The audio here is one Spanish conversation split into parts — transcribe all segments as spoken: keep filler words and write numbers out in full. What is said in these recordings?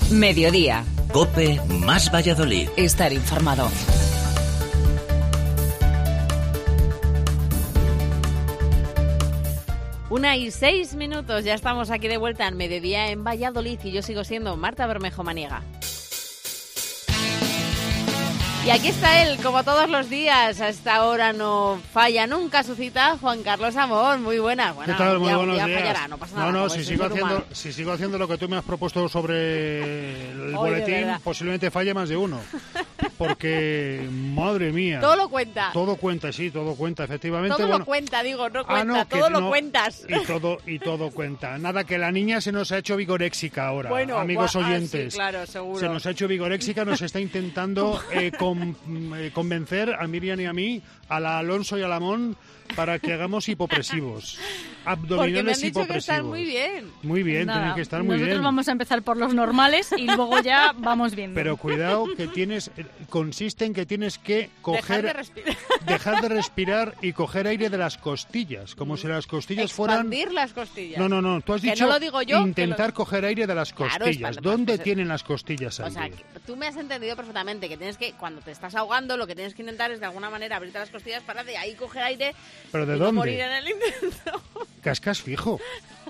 Mediodía. COPE más Valladolid. Estar informado. Una y seis minutos, ya estamos aquí de vuelta en Mediodía en Valladolid y yo sigo siendo Marta Bermejo Maniega. Y aquí está él, como todos los días, a esta hora no falla nunca su cita, Juan Carlos Amón, muy buena. Bueno, ¿qué tal? Muy ya, buenos ya días. Fallará, no pasa nada. No, no, si sigo, haciendo, si sigo haciendo lo que tú me has propuesto sobre el Hoy, boletín, posiblemente falle más de uno. Porque, madre mía. Todo lo cuenta. Todo cuenta, sí, todo cuenta, efectivamente. Todo bueno, lo cuenta, digo, no cuenta, ah, no, todo lo no, cuentas. Y todo, y todo cuenta. Nada, que la niña se nos ha hecho vigoréxica ahora, bueno, amigos gua- oyentes. Ah, sí, claro, seguro. Se nos ha hecho vigoréxica, nos está intentando eh, con, eh, convencer a Miriam y a mí, a la Alonso y a la Mon, para que hagamos hipopresivos. Abdominales Porque me han dicho hipopresivos. que están muy bien. Muy bien, Nada, tienen que estar muy nosotros bien. vamos a empezar por los normales y luego ya vamos viendo. Pero cuidado que tienes, consiste en que tienes que coger, Dejar de respirar. dejar de respirar y coger aire de las costillas, como si las costillas fueran... Expandir las costillas. No, no, no, tú has Que dicho no lo digo yo, intentar que lo- coger aire de las Claro, costillas. espalda, ¿Dónde pues, tienen las costillas O aire? sea, que tú me has entendido perfectamente que tienes que, cuando te estás ahogando, lo que tienes que intentar es de alguna manera abrirte las costillas para de ahí coger aire ¿Pero de y dónde? no morir en el intento. Cascas fijo.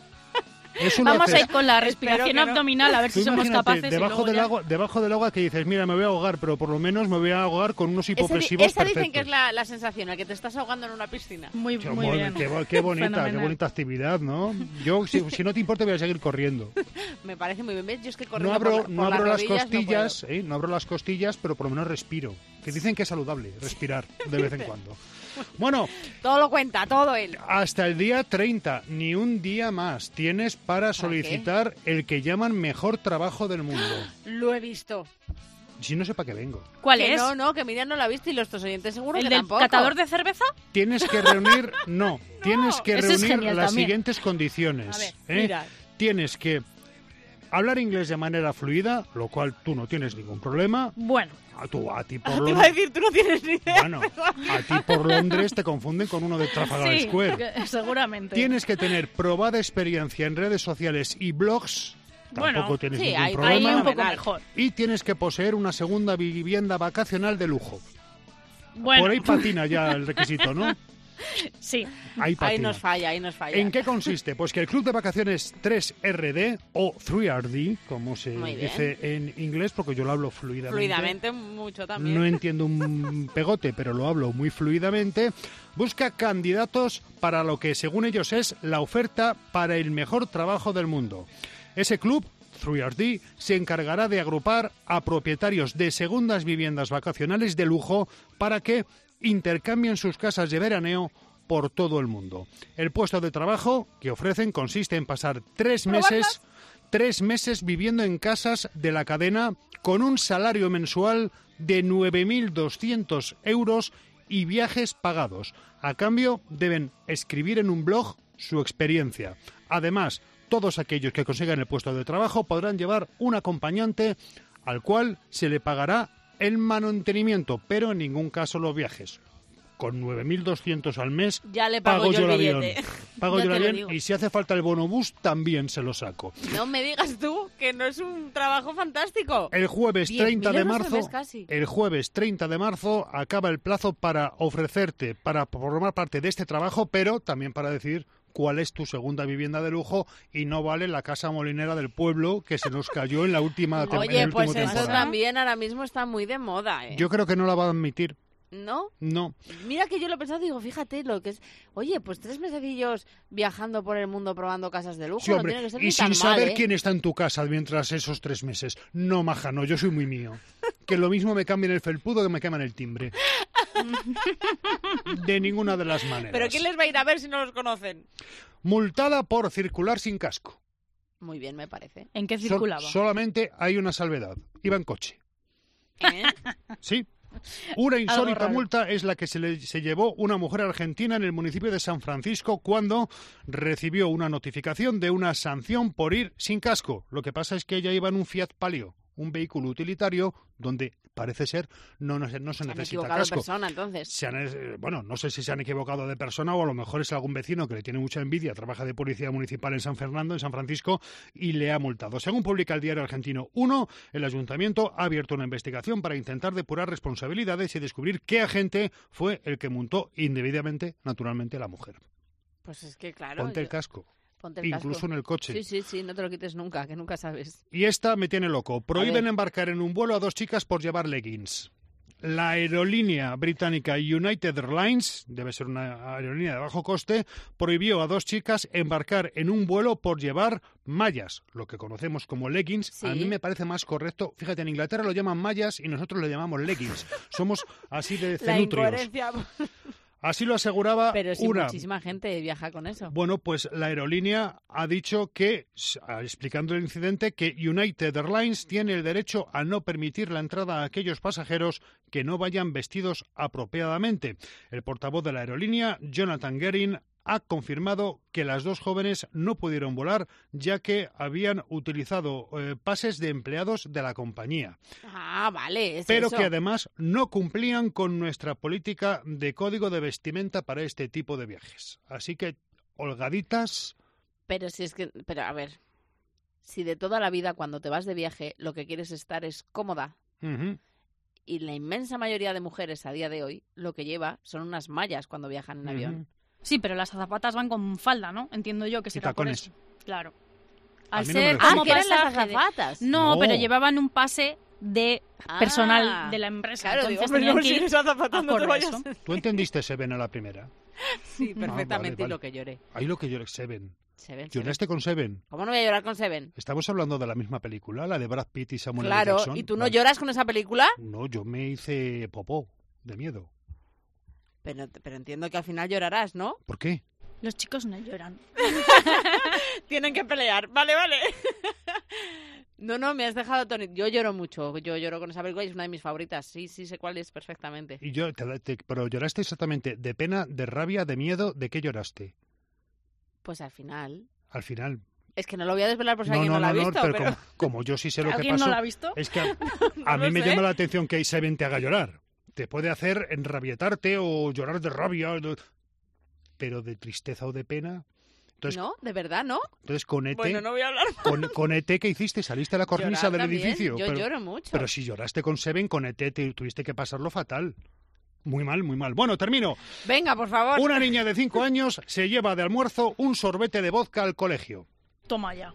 Eso lo Vamos a haces- ir con la Espero respiración que no. abdominal a ver Tú si somos imagínate, capaces. y debajo luego del ya- agua, debajo del agua que dices, mira, me voy a ahogar, pero por lo menos me voy a ahogar con unos Ese di- hipopresivos esa dicen perfectos. que es la, la sensación, el que te estás ahogando en una piscina. Muy, Qué muy bon- bien. Qué, bo- qué bonita, qué Fenomenal. bonita actividad, ¿no? Yo, si, si no te importa, voy a seguir corriendo. Me parece muy bien. ¿Ves? Yo es que No corriendo abro, por, la- por no abro las rodillas costillas, ¿eh? No abro las costillas, pero por lo menos respiro. Que dicen que es saludable respirar de vez en cuando. Bueno, no puedo. Todo lo cuenta, todo él. hasta el día treinta, ni un día más, tienes para solicitar el que llaman mejor trabajo del mundo. Lo he visto. Si no sé para qué vengo. ¿Cuál Que es? no, no, que Miriam no lo ha visto y los tus oyentes seguro ¿El que del tampoco. catador de cerveza? Tienes que reunir, no, tienes que ese es reunir genial las también. siguientes condiciones. A ver, ¿eh? mira. Tienes que hablar inglés de manera fluida, lo cual tú no tienes ningún problema. Bueno, A, tú, a ti por Te iba a Londres, decir, tú no tienes ni idea. bueno, a ti por Londres te confunden con uno de Trafalgar sí, Square. que- seguramente. Tienes que tener probada experiencia en redes sociales y blogs. Tampoco Bueno, tienes sí, ningún hay- Ahí problema. un poco Fenomenal. mejor. Y tienes que poseer una segunda vivienda vacacional de lujo. Bueno, Por ahí patina ya el requisito, ¿no? sí. Ahí patina. Ahí nos falla, ahí nos falla. ¿En qué consiste? Pues que el Club de Vacaciones tres R D o tres R D, como se Muy bien. dice en inglés, porque yo lo hablo fluidamente. Fluidamente mucho también. No entiendo un pegote, pero lo hablo muy fluidamente. Busca candidatos para lo que, según ellos, es la oferta para el mejor trabajo del mundo. Ese club, tres R D, se encargará de agrupar a propietarios de segundas viviendas vacacionales de lujo para que intercambien sus casas de veraneo por todo el mundo. El puesto de trabajo que ofrecen consiste en pasar tres meses, tres meses viviendo en casas de la cadena con un salario mensual de nueve mil doscientos euros y viajes pagados. A cambio, deben escribir en un blog su experiencia. Además, todos aquellos que consigan el puesto de trabajo podrán llevar un acompañante al cual se le pagará el mantenimiento, pero en ningún caso los viajes. Con nueve mil doscientos al mes Ya le pago yo el el avión. billete. Pago Ya yo el te lo avión digo. y si hace falta el bonobús también se lo saco. No me digas tú que no es un trabajo fantástico. El jueves diez mil treinta de euros al marzo, mes casi. el jueves treinta de marzo acaba el plazo para ofrecerte, para formar parte de este trabajo, pero también para decir cuál es tu segunda vivienda de lujo y no vale la casa molinera del pueblo que se nos cayó en la última tem- en Oye, el pues último eso temporada. también ahora mismo está muy de moda, ¿eh? Yo creo que no la va a admitir. ¿No? No. Mira que yo lo he pensado y digo, fíjate lo que es... Oye, pues tres mesecillos viajando por el mundo probando casas de lujo Sí, no hombre, tiene que ser y ni tan sin saber mal, ¿eh? quién está en tu casa mientras esos tres meses. No, maja, no, yo soy muy mío. Que lo mismo me cambien el felpudo que me queman el timbre. De ninguna de las maneras. ¿Pero quién les va a ir a ver si no los conocen? Multada por circular sin casco. Muy bien, me parece. ¿En qué Sol- circulaba? solamente hay una salvedad. Iba en coche. ¿Eh? Sí. Una insólita raro. multa es la que se, le, se llevó una mujer argentina en el municipio de San Francisco cuando recibió una notificación de una sanción por ir sin casco. Lo que pasa es que ella iba en un Fiat Palio, un vehículo utilitario donde parece ser no, no, no se, se necesita casco. Se han equivocado de persona, entonces. Se han, eh, bueno, no sé si se han equivocado de persona o a lo mejor es algún vecino que le tiene mucha envidia, trabaja de policía municipal en San Fernando, en San Francisco, y le ha multado. Según publica el diario argentino Uno, el ayuntamiento ha abierto una investigación para intentar depurar responsabilidades y descubrir qué agente fue el que multó indebidamente, naturalmente, a la mujer. Pues es que claro. Ponte yo... el casco. Ponte el Incluso casco. en el coche. Sí, sí, sí, no te lo quites nunca, que nunca sabes. Y esta me tiene loco. Prohíben embarcar en un vuelo a dos chicas por llevar leggings. La aerolínea británica United Airlines, debe ser una aerolínea de bajo coste, prohibió a dos chicas embarcar en un vuelo por llevar mallas, lo que conocemos como leggings. Sí. A mí me parece más correcto. Fíjate, en Inglaterra lo llaman mallas y nosotros le llamamos leggings. Somos así de La cenutrios. incoherencia. Así lo aseguraba Pero sí, una... muchísima gente viaja con eso. Bueno, pues la aerolínea ha dicho que, explicando el incidente, que United Airlines tiene el derecho a no permitir la entrada a aquellos pasajeros que no vayan vestidos apropiadamente. El portavoz de la aerolínea, Jonathan Guerin, ha confirmado que las dos jóvenes no pudieron volar ya que habían utilizado eh, pases de empleados de la compañía. Ah, vale, es Pero eso. que además no cumplían con nuestra política de código de vestimenta para este tipo de viajes. Así que, holgaditas... Pero si es que... Pero a ver, si de toda la vida cuando te vas de viaje lo que quieres estar es cómoda, Uh-huh. y la inmensa mayoría de mujeres a día de hoy lo que lleva son unas mallas cuando viajan en Uh-huh. avión. Sí, pero las azafatas van con falda, ¿no? Entiendo yo que será por tacones. eso. Claro. A Al mí no me ser lo Ah, como que eran las pasaje de- azafatas. No, No. pero llevaban un pase de Ah, personal de la empresa. Claro, digo, Entonces pero tenían no, que si ir eres azafata a no te por vayas. eso. ¿Tú entendiste Seven a la primera? Sí, perfectamente, Ah, vale, vale. y lo que lloré. Ahí lo que yo... Seven. Seven, Seven. ¿Lloraste con Seven? ¿Cómo no voy a llorar con Seven? Estamos hablando de la misma película, la de Brad Pitt y Samuel L. Claro, Jackson. ¿y tú no Vale. lloras con esa película? No, yo me hice popó de miedo. Pero, pero entiendo que al final llorarás, ¿no? ¿Por qué? Los chicos no lloran. Tienen que pelear. Vale, vale. No, no, me has dejado Tony. Yo lloro mucho. Yo lloro con esa película y es una de mis favoritas. Sí, sí, sé cuál es perfectamente. Y yo, te- te- pero lloraste exactamente de pena, de rabia, de miedo, ¿de qué lloraste? Pues al final. Al final. Es que no lo voy a desvelar por si no, alguien no, no, no, lo ha no, visto. pero, pero... Como, como yo sí sé lo que ¿Alguien pasó, no lo ha visto? es que a, a No mí lo me sé. llama la atención que Seven te haga llorar. Te puede hacer enrabietarte o llorar de rabia, pero de tristeza o de pena. Entonces, No, de verdad, ¿no? entonces con E T, Bueno, no voy a hablar. con, con E T, ¿qué hiciste? ¿Saliste a la cornisa Llorar del también. edificio? Yo pero, lloro mucho. pero si lloraste con Seven, con E T te, tuviste que pasarlo fatal. Muy mal, muy mal. Bueno, termino. Venga, por favor. Una niña de cinco años se lleva de almuerzo un sorbete de vodka al colegio. Toma ya.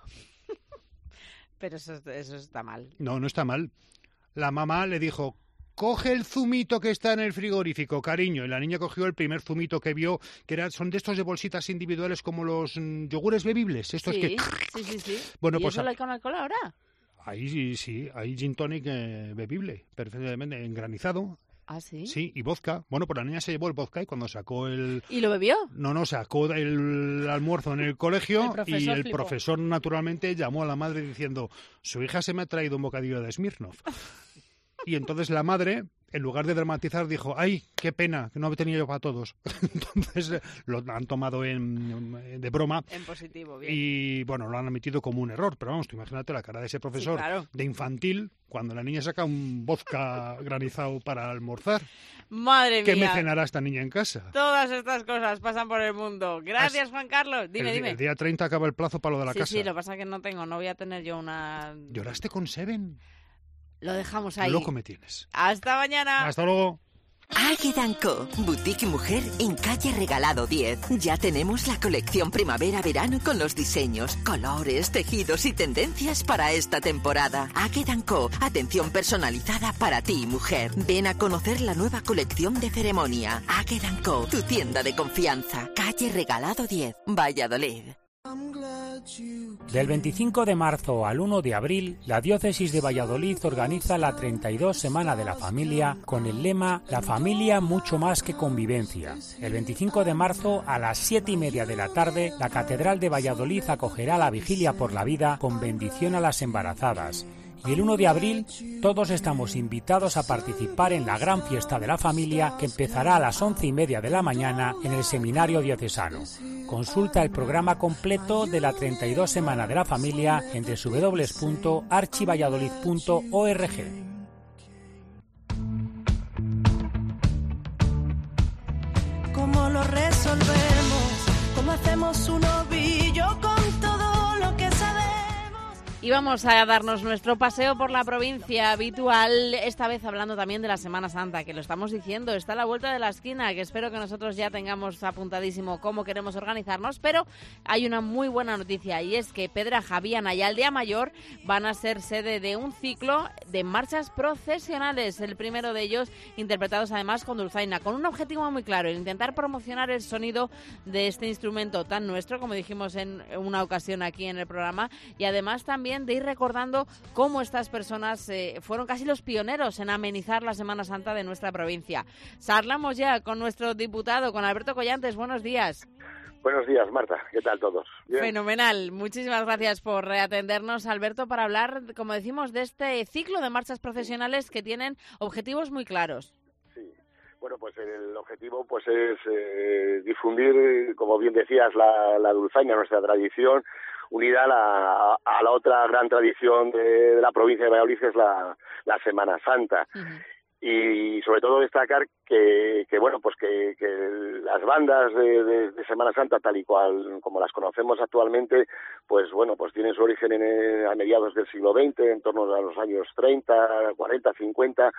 Pero eso, eso está mal. No, no está mal. La mamá le dijo, coge el zumito que está en el frigorífico, cariño. Y la niña cogió el primer zumito que vio, que era, son de estos de bolsitas individuales como los mm, yogures bebibles. Estos Sí, que... sí, sí, sí. Bueno, ¿Y pues eso a- lo hay con alcohol ahora? Ahí sí, sí, hay gin tonic eh, bebible, perfectamente engranizado. Ah, sí. Sí, y vodka. Bueno, pues la niña se llevó el vodka y cuando sacó el... ¿Y lo bebió? No, no, sacó el almuerzo en el colegio El profesor y el flipó. profesor naturalmente llamó a la madre diciendo, su hija se me ha traído un bocadillo de Smirnoff. Y entonces la madre, en lugar de dramatizar, dijo, ay, qué pena, que no tenía yo para todos. Entonces eh, lo han tomado en, de broma En positivo, bien. y, bueno, lo han admitido como un error. Pero vamos, tú imagínate la cara de ese profesor claro. de infantil cuando la niña saca un vodka granizado para almorzar. Madre ¿Qué me mía. cenará esta niña en casa? Todas estas cosas pasan por el mundo. Gracias, As- Juan Carlos. Dime, el, di- dime. el día treinta acaba el plazo para lo de la sí, casa. sí, lo que pasa es que no tengo, no voy a tener yo una... ¿Lloraste con Seven? Lo dejamos ahí. Loco me tienes. Hasta mañana. Hasta luego. Águeda and Co, boutique mujer en calle Regalado diez. Ya tenemos la colección primavera-verano con los diseños, colores, tejidos y tendencias para esta temporada. Águeda and Co, atención personalizada para ti, mujer. Ven a conocer la nueva colección de ceremonia. Águeda and Co, tu tienda de confianza. Calle Regalado diez, Valladolid. Del veinticinco de marzo al uno de abril, la Diócesis de Valladolid organiza la treinta y dos Semana de la Familia con el lema La familia mucho más que convivencia. El veinticinco de marzo a las siete y media de la tarde, la Catedral de Valladolid acogerá la Vigilia por la Vida con bendición a las embarazadas. Y el uno de abril todos estamos invitados a participar en la gran fiesta de la familia que empezará a las once y media de la mañana en el Seminario Diocesano. Consulta el programa completo de la treinta y dos Semana de la Familia en doble u doble u doble u punto archivalladolid punto org. ¿Cómo lo resolvemos? ¿Cómo hacemos un ovillo con todo lo que sabemos? Y vamos a darnos nuestro paseo por la provincia habitual, esta vez hablando también de la Semana Santa, que lo estamos diciendo, está a la vuelta de la esquina, que espero que nosotros ya tengamos apuntadísimo cómo queremos organizarnos, pero hay una muy buena noticia y es que Pedraja, Viana y Aldea Mayor van a ser sede de un ciclo de marchas procesionales, el primero de ellos interpretados además con dulzaina, con un objetivo muy claro, el intentar promocionar el sonido de este instrumento tan nuestro, como dijimos en una ocasión aquí en el programa, y además también de ir recordando cómo estas personas eh, fueron casi los pioneros en amenizar la Semana Santa de nuestra provincia. Charlamos ya con nuestro diputado, con Alberto Collantes. Buenos días. Buenos días, Marta. ¿Qué tal todos? ¿Bien? Fenomenal. Muchísimas gracias por atendernos, Alberto, para hablar, como decimos, de este ciclo de marchas procesionales que tienen objetivos muy claros. Sí. Bueno, pues el objetivo pues es eh, difundir, como bien decías, la, la dulzaina, nuestra tradición, unida a la, a la otra gran tradición de, de la provincia de Valladolid, que es la, la Semana Santa. Uh-huh. Y sobre todo destacar que, que bueno, pues que, que las bandas de, de, de Semana Santa, tal y cual como las conocemos actualmente, pues bueno, pues tienen su origen en, a mediados del siglo veinte, en torno a los años treinta, cuarenta, cincuenta,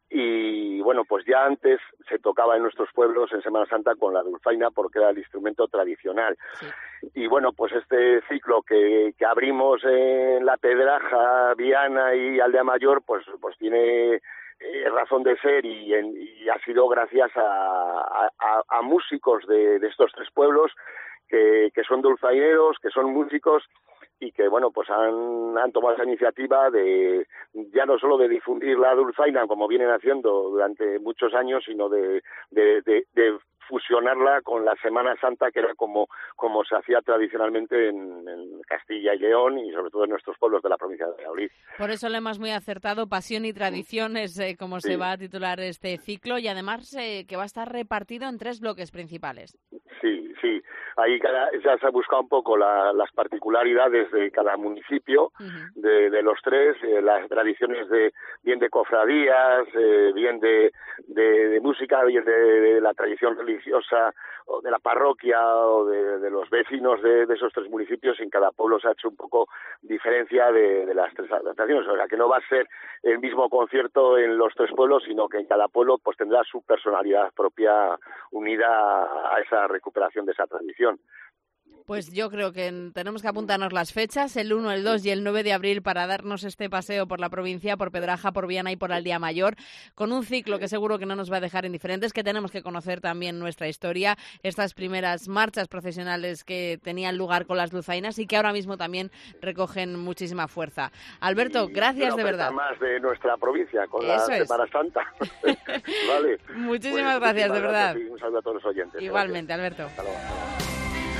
y bueno, pues ya antes se tocaba en nuestros pueblos en Semana Santa con la dulzaina porque era el instrumento tradicional. Sí. Y bueno, pues este ciclo que, que abrimos en La Pedraja, Viana y Aldea Mayor, pues, pues tiene Eh, razón de ser y, en, y ha sido gracias a, a, a músicos de, de estos tres pueblos que, que son dulzaineros, que son músicos y que bueno pues han, han tomado esa iniciativa de ya no solo de difundir la dulzaina como vienen haciendo durante muchos años, sino de, de, de, de fusionarla con la Semana Santa, que era como, como se hacía tradicionalmente en, en Castilla y León y sobre todo en nuestros pueblos de la provincia de Valladolid. Por eso le hemos muy acertado, Pasión y Tradición es eh, como sí. se va a titular este ciclo y además eh, que va a estar repartido en tres bloques principales. Sí, sí. Ahí cada, ya se ha buscado un poco la, las particularidades de cada municipio, uh-huh. de, de los tres, eh, las tradiciones de bien de cofradías, eh, bien de, de, de música, bien de, de la tradición religiosa o de la parroquia o de, de los vecinos de, de esos tres municipios. En cada pueblo se ha hecho un poco diferencia de, de las tres tradiciones, o sea que no va a ser el mismo concierto en los tres pueblos, sino que en cada pueblo pues tendrá su personalidad propia unida a esa recuperación de esa tradición. Pues yo creo que tenemos que apuntarnos las fechas, el uno, el dos y el nueve de abril, para darnos este paseo por la provincia, por Pedraja, por Viana y por Aldea Mayor, con un ciclo que seguro que no nos va a dejar indiferentes, que tenemos que conocer también nuestra historia, estas primeras marchas procesionales que tenían lugar con las dulzainas y que ahora mismo también recogen muchísima fuerza. Alberto, gracias de verdad. Más de nuestra provincia, con Eso la es. Semana Santa. Vale. Muchísimas pues, gracias, de verdad. Gracias y un saludo a todos los oyentes. Igualmente, gracias. Alberto. Hasta luego, hasta luego.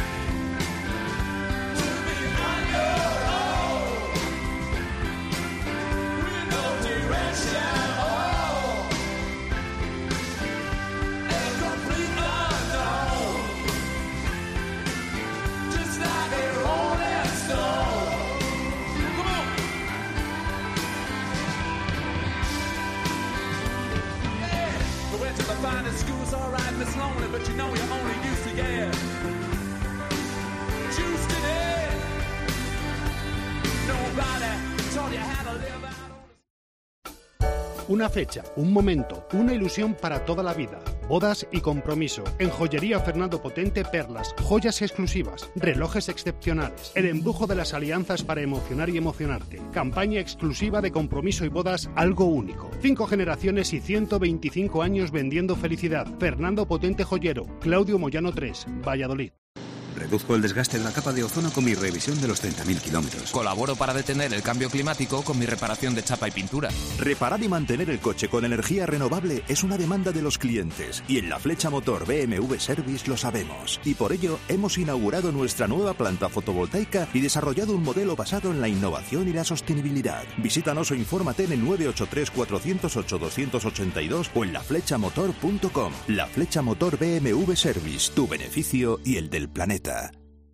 Una fecha, un momento, una ilusión para toda la vida. Bodas y compromiso. En Joyería Fernando Potente, perlas, joyas exclusivas, relojes excepcionales. El embrujo de las alianzas para emocionar y emocionarte. Campaña exclusiva de compromiso y bodas, algo único. Cinco generaciones y ciento veinticinco años vendiendo felicidad. Fernando Potente Joyero, Claudio Moyano tres, Valladolid. Reduzco el desgaste de la capa de ozono con mi revisión de los treinta mil kilómetros. Colaboro para detener el cambio climático con mi reparación de chapa y pintura. Reparar y mantener el coche con energía renovable es una demanda de los clientes y en la Flecha Motor B M W Service lo sabemos. Y por ello hemos inaugurado nuestra nueva planta fotovoltaica y desarrollado un modelo basado en la innovación y la sostenibilidad. Visítanos o infórmate en el nueve ocho tres, cuatro cero ocho, dos ocho dos o en la flecha motor punto com. La Flecha Motor B M W Service, tu beneficio y el del planeta.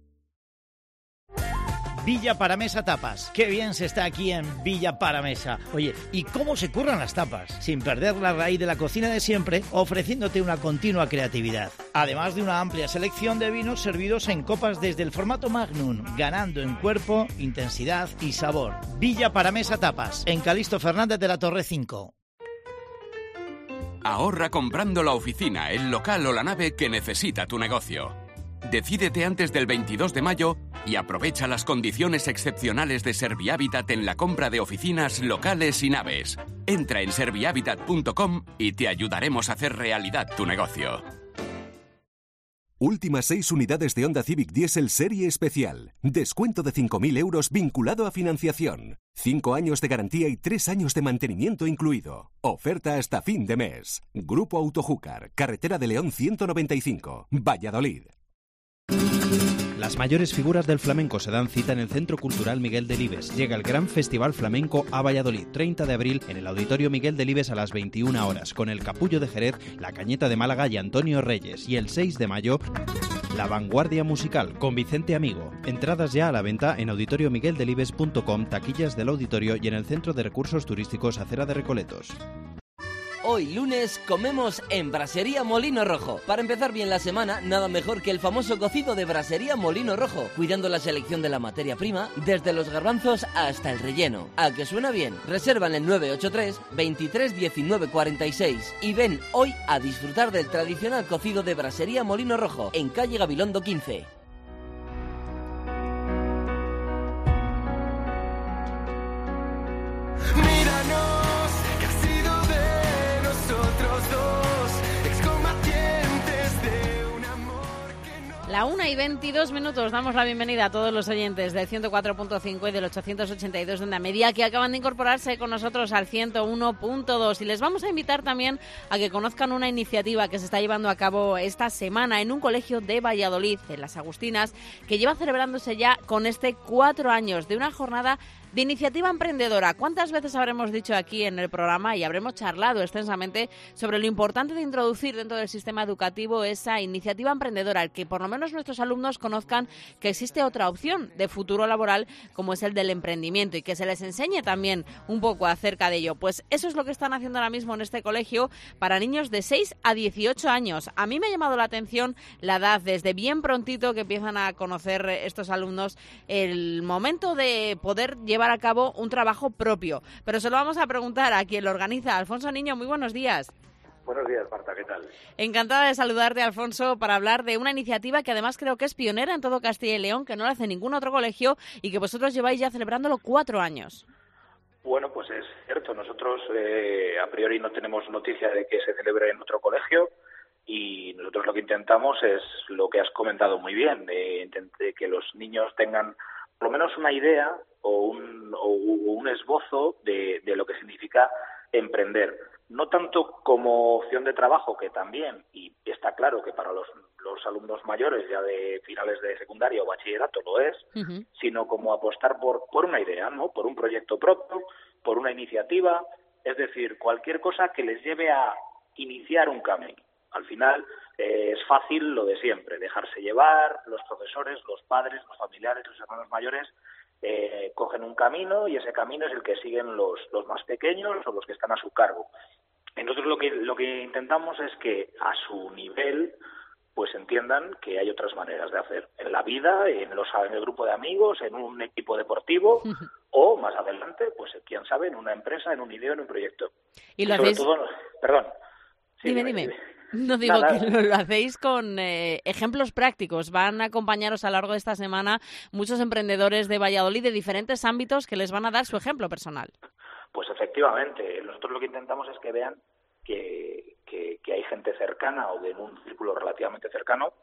Villa Paramesa Tapas. Qué bien se está aquí en Villa Paramesa. Oye, ¿y cómo se curran las tapas? Sin perder la raíz de la cocina de siempre, ofreciéndote una continua creatividad. Además de una amplia selección de vinos servidos en copas desde el formato Magnum, ganando en cuerpo, intensidad y sabor. Villa Paramesa Tapas, en Calixto Fernández de la Torre cinco. Ahorra comprando la oficina, el local o la nave que necesita tu negocio. Decídete antes del veintidós de mayo y aprovecha las condiciones excepcionales de Servihabitat en la compra de oficinas, locales y naves. Entra en servihabitat punto com y te ayudaremos a hacer realidad tu negocio. Últimas seis unidades de Honda Civic Diesel Serie Especial. Descuento de cinco mil euros vinculado a financiación. cinco años de garantía y tres años de mantenimiento incluido. Oferta hasta fin de mes. Grupo Autojúcar, Carretera de León ciento noventa y cinco, Valladolid. Las mayores figuras del flamenco se dan cita en el Centro Cultural Miguel Delibes. Llega el Gran Festival Flamenco a Valladolid, treinta de abril, en el Auditorio Miguel Delibes a las veintiuna horas, con el Capullo de Jerez, la Cañeta de Málaga y Antonio Reyes. Y el seis de mayo, La Vanguardia Musical, con Vicente Amigo. Entradas ya a la venta en auditorio miguel delibes punto com, taquillas del auditorio y en el Centro de Recursos Turísticos Acera de Recoletos. Hoy lunes comemos en Brasería Molino Rojo. Para empezar bien la semana, nada mejor que el famoso cocido de Brasería Molino Rojo, cuidando la selección de la materia prima, desde los garbanzos hasta el relleno. ¿A que suena bien? Reserva en el nueve ocho tres, veintitrés diecinueve cuarenta y seis y ven hoy a disfrutar del tradicional cocido de Brasería Molino Rojo, en calle Gabilondo quince. La una y veintidós minutos, damos la bienvenida a todos los oyentes del ciento cuatro punto cinco y del ochocientos ochenta y dos de Onda Media que acaban de incorporarse con nosotros al ciento uno punto dos, y les vamos a invitar también a que conozcan una iniciativa que se está llevando a cabo esta semana en un colegio de Valladolid, en Las Agustinas, que lleva celebrándose ya con este cuatro años de una jornada de iniciativa emprendedora. ¿Cuántas veces habremos dicho aquí en el programa y habremos charlado extensamente sobre lo importante de introducir dentro del sistema educativo esa iniciativa emprendedora, el que por lo menos nuestros alumnos conozcan que existe otra opción de futuro laboral como es el del emprendimiento, y que se les enseñe también un poco acerca de ello? Pues eso es lo que están haciendo ahora mismo en este colegio para niños de seis a dieciocho años. A mí me ha llamado la atención la edad, desde bien prontito que empiezan a conocer estos alumnos el momento de poder llevar a cabo un trabajo propio. Pero se lo vamos a preguntar a quien lo organiza. Alfonso Niño, muy buenos días. Buenos días, Marta, ¿qué tal? Encantada de saludarte, Alfonso, para hablar de una iniciativa que además creo que es pionera en todo Castilla y León, que no la hace ningún otro colegio y que vosotros lleváis ya celebrándolo cuatro años. Bueno, pues es cierto. Nosotros eh, a priori no tenemos noticia de que se celebre en otro colegio, y nosotros lo que intentamos es lo que has comentado muy bien, de, de que los niños tengan por lo menos una idea o un, o un esbozo de, de lo que significa emprender. No tanto como opción de trabajo, que también, y está claro que para los, los alumnos mayores ya de finales de secundaria o bachillerato lo es, uh-huh. sino como apostar por, por una idea, ¿no? Por un proyecto propio, por una iniciativa, es decir, cualquier cosa que les lleve a iniciar un camino. Al final eh, es fácil lo de siempre, dejarse llevar, los profesores, los padres, los familiares, los hermanos mayores eh, cogen un camino y ese camino es el que siguen los, los más pequeños o los que están a su cargo. Y nosotros lo que, lo que intentamos es que a su nivel pues entiendan que hay otras maneras de hacer en la vida, en, los, en el grupo de amigos, en un equipo deportivo uh-huh. o más adelante, pues quién sabe, en una empresa, en un idea, en un proyecto. Y lo sobre hacéis... todo, perdón. Sí, dime, dime. dime. No digo Nada. que lo, lo hacéis con eh, ejemplos prácticos. Van a acompañaros a lo largo de esta semana muchos emprendedores de Valladolid de diferentes ámbitos que les van a dar su ejemplo personal. Pues efectivamente, nosotros lo que intentamos es que vean que, que, que hay gente cercana o de un círculo relativamente cercano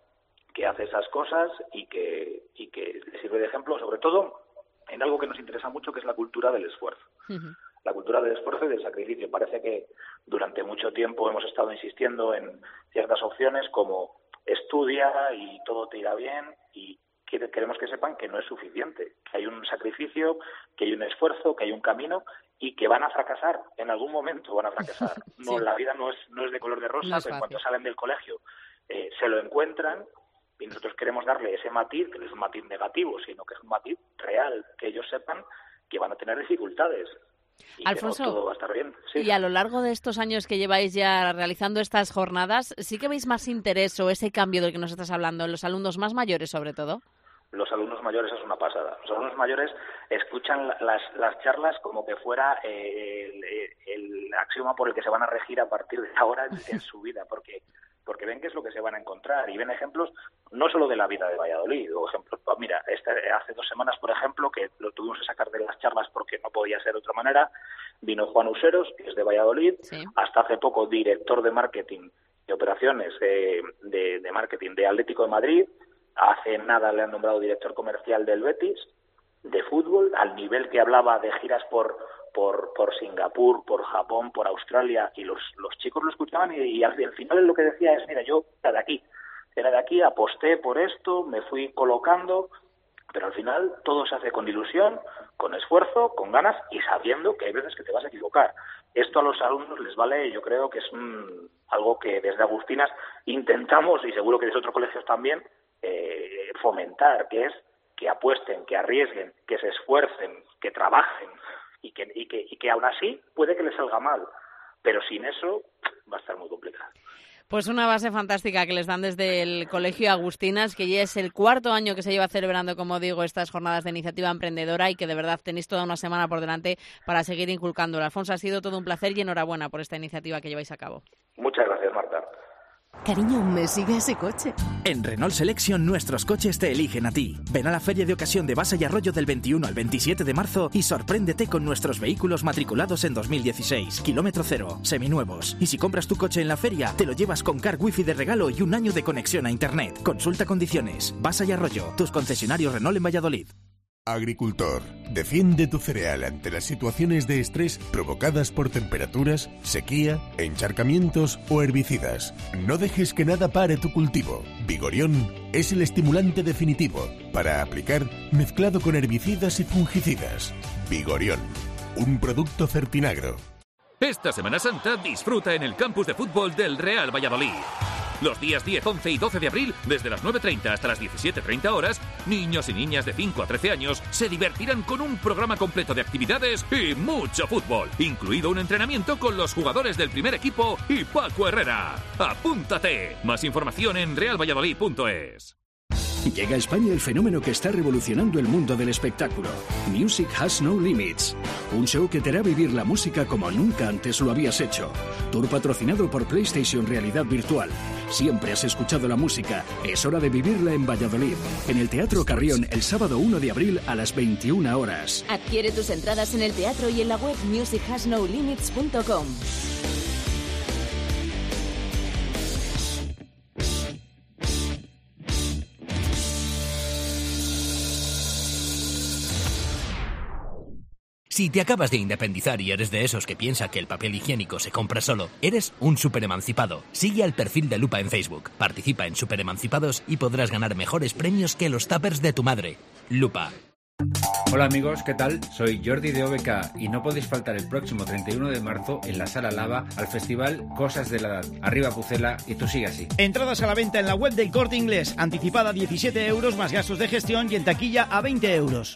que hace esas cosas y que, y que le sirve de ejemplo, sobre todo en algo que nos interesa mucho, que es la cultura del esfuerzo. Uh-huh. La cultura del esfuerzo y del sacrificio. Parece que durante mucho tiempo hemos estado insistiendo en ciertas opciones como estudia y todo te irá bien, y queremos que sepan que no es suficiente, que hay un sacrificio, que hay un esfuerzo, que hay un camino y que van a fracasar, en algún momento van a fracasar. No, sí. La vida no es, no es de color de rosa, no pero en cuanto salen del colegio eh, se lo encuentran, y nosotros queremos darle ese matiz, que no es un matiz negativo, sino que es un matiz real, que ellos sepan que van a tener dificultades. Y Alfonso, que no todo va a estar bien. Sí. Y a lo largo de estos años que lleváis ya realizando estas jornadas, ¿sí que veis más interés o ese cambio del que nos estás hablando en los alumnos más mayores, sobre todo? Los alumnos mayores es una pasada. Los alumnos mayores escuchan las, las charlas como que fuera eh, el, el axioma por el que se van a regir a partir de ahora en, en su vida, porque porque ven qué es lo que se van a encontrar y ven ejemplos no solo de la vida de Valladolid, o ejemplos, mira, este, hace dos semanas, por ejemplo, que lo tuvimos que sacar de las charlas porque no podía ser de otra manera, vino Juan Useros, que es de Valladolid, sí. Hasta hace poco director de marketing y operaciones de, de, de marketing de Atlético de Madrid, hace nada le han nombrado director comercial del Betis, de fútbol, al nivel que hablaba de giras por por por Singapur, por Japón, por Australia, y los los chicos lo escuchaban y, y al, al final lo que decía es, mira, yo era de aquí, era de aquí, aposté por esto, me fui colocando, pero al final todo se hace con ilusión, con esfuerzo, con ganas y sabiendo que hay veces que te vas a equivocar. Esto a los alumnos les vale, yo creo que es un, algo que desde Agustinas intentamos, y seguro que desde otros colegios también, eh, fomentar, que es que apuesten, que arriesguen, que se esfuercen, que trabajen, y que, y que, y que aún así puede que les salga mal, pero sin eso va a estar muy complicado. Pues una base fantástica que les dan desde el Colegio Agustinas, que ya es el cuarto año que se lleva celebrando, como digo, estas jornadas de iniciativa emprendedora, y que de verdad tenéis toda una semana por delante para seguir inculcándola. Alfonso, ha sido todo un placer y enhorabuena por esta iniciativa que lleváis a cabo. Muchas gracias, Marta. Cariño, ¿me sigue ese coche? En Renault Selection nuestros coches te eligen a ti. Ven a la feria de ocasión de Basa y Arroyo del veintiuno al veintisiete de marzo y sorpréndete con nuestros vehículos matriculados en dos mil dieciséis, kilómetro cero, seminuevos. Y si compras tu coche en la feria, te lo llevas con Car Wifi de regalo y un año de conexión a Internet. Consulta condiciones. Basa y Arroyo, tus concesionarios Renault en Valladolid. Agricultor, defiende tu cereal ante las situaciones de estrés provocadas por temperaturas, sequía, encharcamientos o herbicidas. No dejes que nada pare tu cultivo. Vigorión es el estimulante definitivo para aplicar mezclado con herbicidas y fungicidas. Vigorión, un producto Certinagro. Esta Semana Santa disfruta en el campus de fútbol del Real Valladolid. Los días diez, once y doce de abril, desde las nueve treinta hasta las diecisiete treinta horas, niños y niñas de cinco a trece años se divertirán con un programa completo de actividades y mucho fútbol, incluido un entrenamiento con los jugadores del primer equipo y Paco Herrera. ¡Apúntate! Más información en real valladolid punto es. Llega a España el fenómeno que está revolucionando el mundo del espectáculo. Music Has No Limits. Un show que te hará vivir la música como nunca antes lo habías hecho. Tour patrocinado por PlayStation Realidad Virtual. Siempre has escuchado la música. Es hora de vivirla en Valladolid. En el Teatro Carrión el sábado uno de abril a las veintiuna horas. Adquiere tus entradas en el teatro y en la web music has no limits punto com. Si te acabas de independizar y eres de esos que piensa que el papel higiénico se compra solo, eres un superemancipado. Sigue al perfil de Lupa en Facebook, participa en Superemancipados y podrás ganar mejores premios que los tuppers de tu madre. Lupa. Hola amigos, ¿qué tal? Soy Jordi de O B K y no podéis faltar el próximo treinta y uno de marzo en la Sala Lava al festival Cosas de la Edad. Arriba Pucela y tú sigue así. Entradas a la venta en la web del Corte Inglés, anticipada diecisiete euros más gastos de gestión y en taquilla a veinte euros.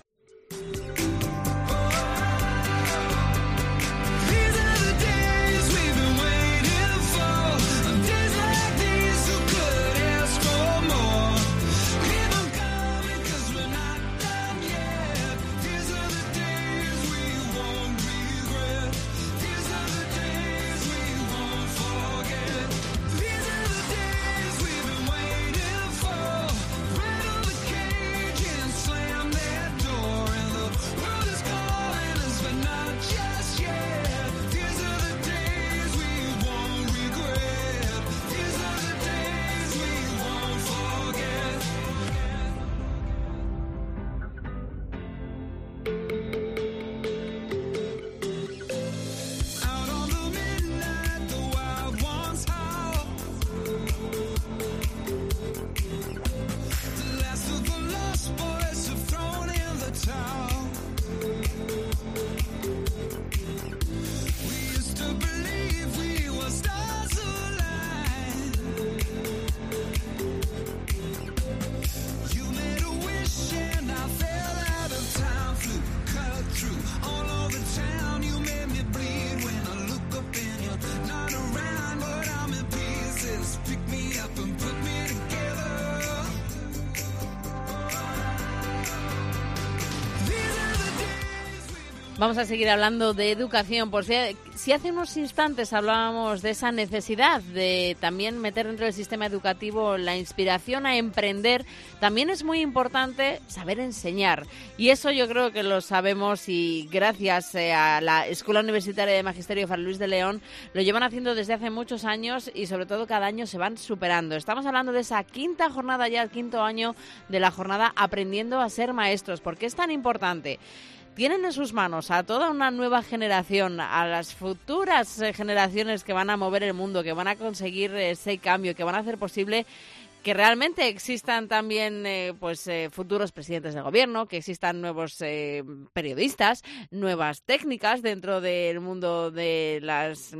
Vamos a seguir hablando de educación. Por si, si hace unos instantes hablábamos de esa necesidad de también meter dentro del sistema educativo la inspiración a emprender, también es muy importante saber enseñar. Y eso yo creo que lo sabemos y gracias a la Escuela Universitaria de Magisterio Fray Luis de León lo llevan haciendo desde hace muchos años y sobre todo cada año se van superando. Estamos hablando de esa quinta jornada, ya el quinto año de la jornada Aprendiendo a ser maestros. ¿Por qué es tan importante? Tienen en sus manos a toda una nueva generación, a las futuras generaciones que van a mover el mundo, que van a conseguir ese cambio, que van a hacer posible que realmente existan también eh, pues eh, futuros presidentes del gobierno, que existan nuevos eh, periodistas, nuevas técnicas dentro del mundo de las...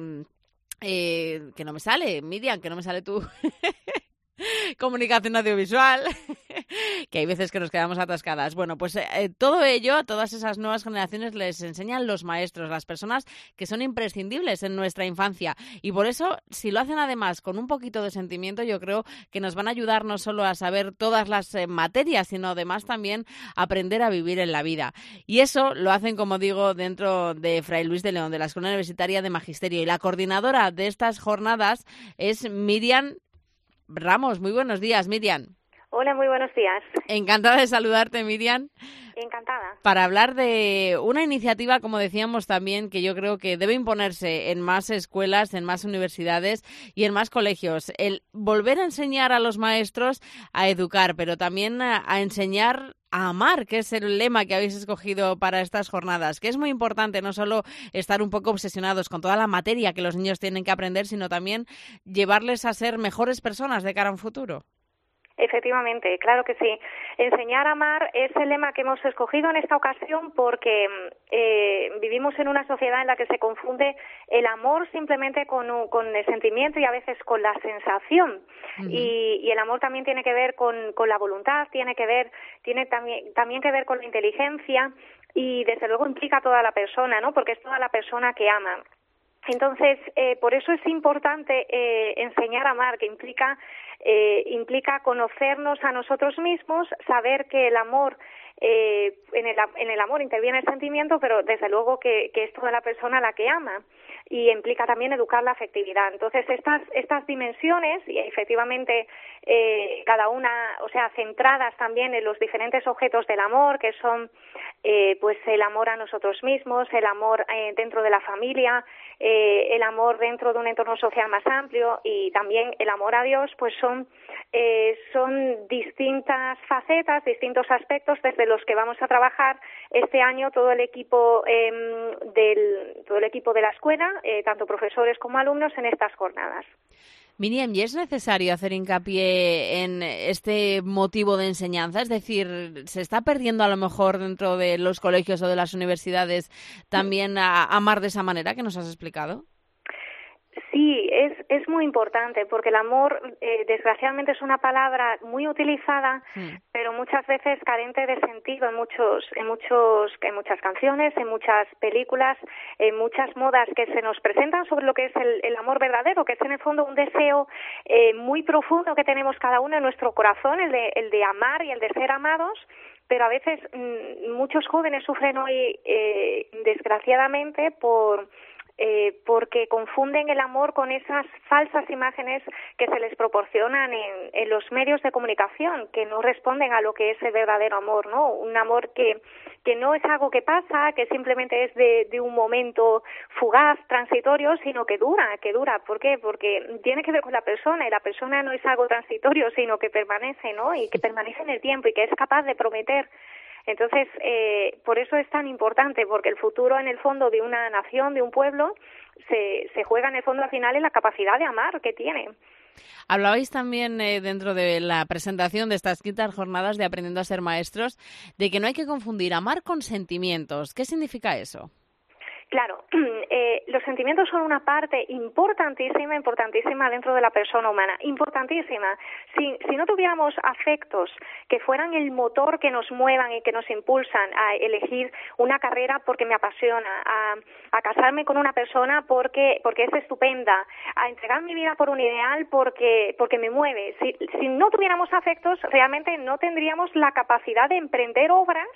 Eh, que no me sale, Miriam, que no me sale tú... comunicación audiovisual, que hay veces que nos quedamos atascadas. Bueno, pues eh, todo ello, todas esas nuevas generaciones les enseñan los maestros, las personas que son imprescindibles en nuestra infancia. Y por eso, si lo hacen además con un poquito de sentimiento, yo creo que nos van a ayudar no solo a saber todas las eh, materias, sino además también a aprender a vivir en la vida. Y eso lo hacen, como digo, dentro de Fray Luis de León, de la Escuela Universitaria de Magisterio. Y la coordinadora de estas jornadas es Miriam Ramos. Muy buenos días, Miriam. Hola, muy buenos días. Encantada de saludarte, Miriam. Encantada. Para hablar de una iniciativa, como decíamos también, que yo creo que debe imponerse en más escuelas, en más universidades y en más colegios. El volver a enseñar a los maestros a educar, pero también a, a enseñar a amar, que es el lema que habéis escogido para estas jornadas, que es muy importante no solo estar un poco obsesionados con toda la materia que los niños tienen que aprender, sino también llevarles a ser mejores personas de cara a un futuro. Efectivamente, claro que sí. Enseñar a amar es el lema que hemos escogido en esta ocasión porque eh, vivimos en una sociedad en la que se confunde el amor simplemente con, un, con el sentimiento y a veces con la sensación. Uh-huh. Y, y el amor también tiene que ver con, con la voluntad, tiene que ver, tiene también, también que ver con la inteligencia y desde luego implica a toda la persona, ¿no? Porque es toda la persona que ama. Entonces, eh, por eso es importante eh, enseñar a amar, que implica eh, implica conocernos a nosotros mismos, saber que el amor, eh, en el, en el amor interviene el sentimiento, pero desde luego que, que es toda la persona la que ama, y implica también educar la afectividad. Entonces, estas estas dimensiones, y efectivamente eh, cada una, o sea, centradas también en los diferentes objetos del amor, que son eh, pues el amor a nosotros mismos, el amor eh, dentro de la familia, eh, el amor dentro de un entorno social más amplio y también el amor a Dios, pues son eh, son distintas facetas, distintos aspectos desde los que vamos a trabajar este año todo el equipo eh, del todo el equipo de la escuela, eh, tanto profesores como alumnos, en estas jornadas. Miriam, ¿y es necesario hacer hincapié en este motivo de enseñanza? Es decir, ¿se está perdiendo a lo mejor dentro de los colegios o de las universidades también a amar de esa manera que nos has explicado? Sí, es es muy importante porque el amor, eh, desgraciadamente, es una palabra muy utilizada, sí, pero muchas veces carente de sentido en muchos en muchos en muchas canciones, en muchas películas, en muchas modas que se nos presentan sobre lo que es el, el amor verdadero, que es en el fondo un deseo eh, muy profundo que tenemos cada uno en nuestro corazón, el de el de amar y el de ser amados. Pero a veces mmm, muchos jóvenes sufren hoy, eh, desgraciadamente, por Eh, porque confunden el amor con esas falsas imágenes que se les proporcionan en, en los medios de comunicación, que no responden a lo que es el verdadero amor, ¿no? Un amor que, que no es algo que pasa, que simplemente es de, de un momento fugaz, transitorio, sino que dura, que dura. ¿Por qué? Porque tiene que ver con la persona, y la persona no es algo transitorio, sino que permanece, ¿no? Y que permanece en el tiempo y que es capaz de prometer. Entonces, eh, por eso es tan importante, porque el futuro, en el fondo, de una nación, de un pueblo, se, se juega, en el fondo, al final, en la capacidad de amar que tiene. Hablabais también eh, dentro de la presentación de estas quintas jornadas de Aprendiendo a ser maestros, de que no hay que confundir amar con sentimientos. ¿Qué significa eso? Claro, eh, los sentimientos son una parte importantísima, importantísima dentro de la persona humana, importantísima. Si, si no tuviéramos afectos que fueran el motor que nos muevan y que nos impulsan a elegir una carrera porque me apasiona, a, a casarme con una persona porque, porque es estupenda, a entregar mi vida por un ideal porque, porque me mueve. Si, si no tuviéramos afectos, realmente no tendríamos la capacidad de emprender obras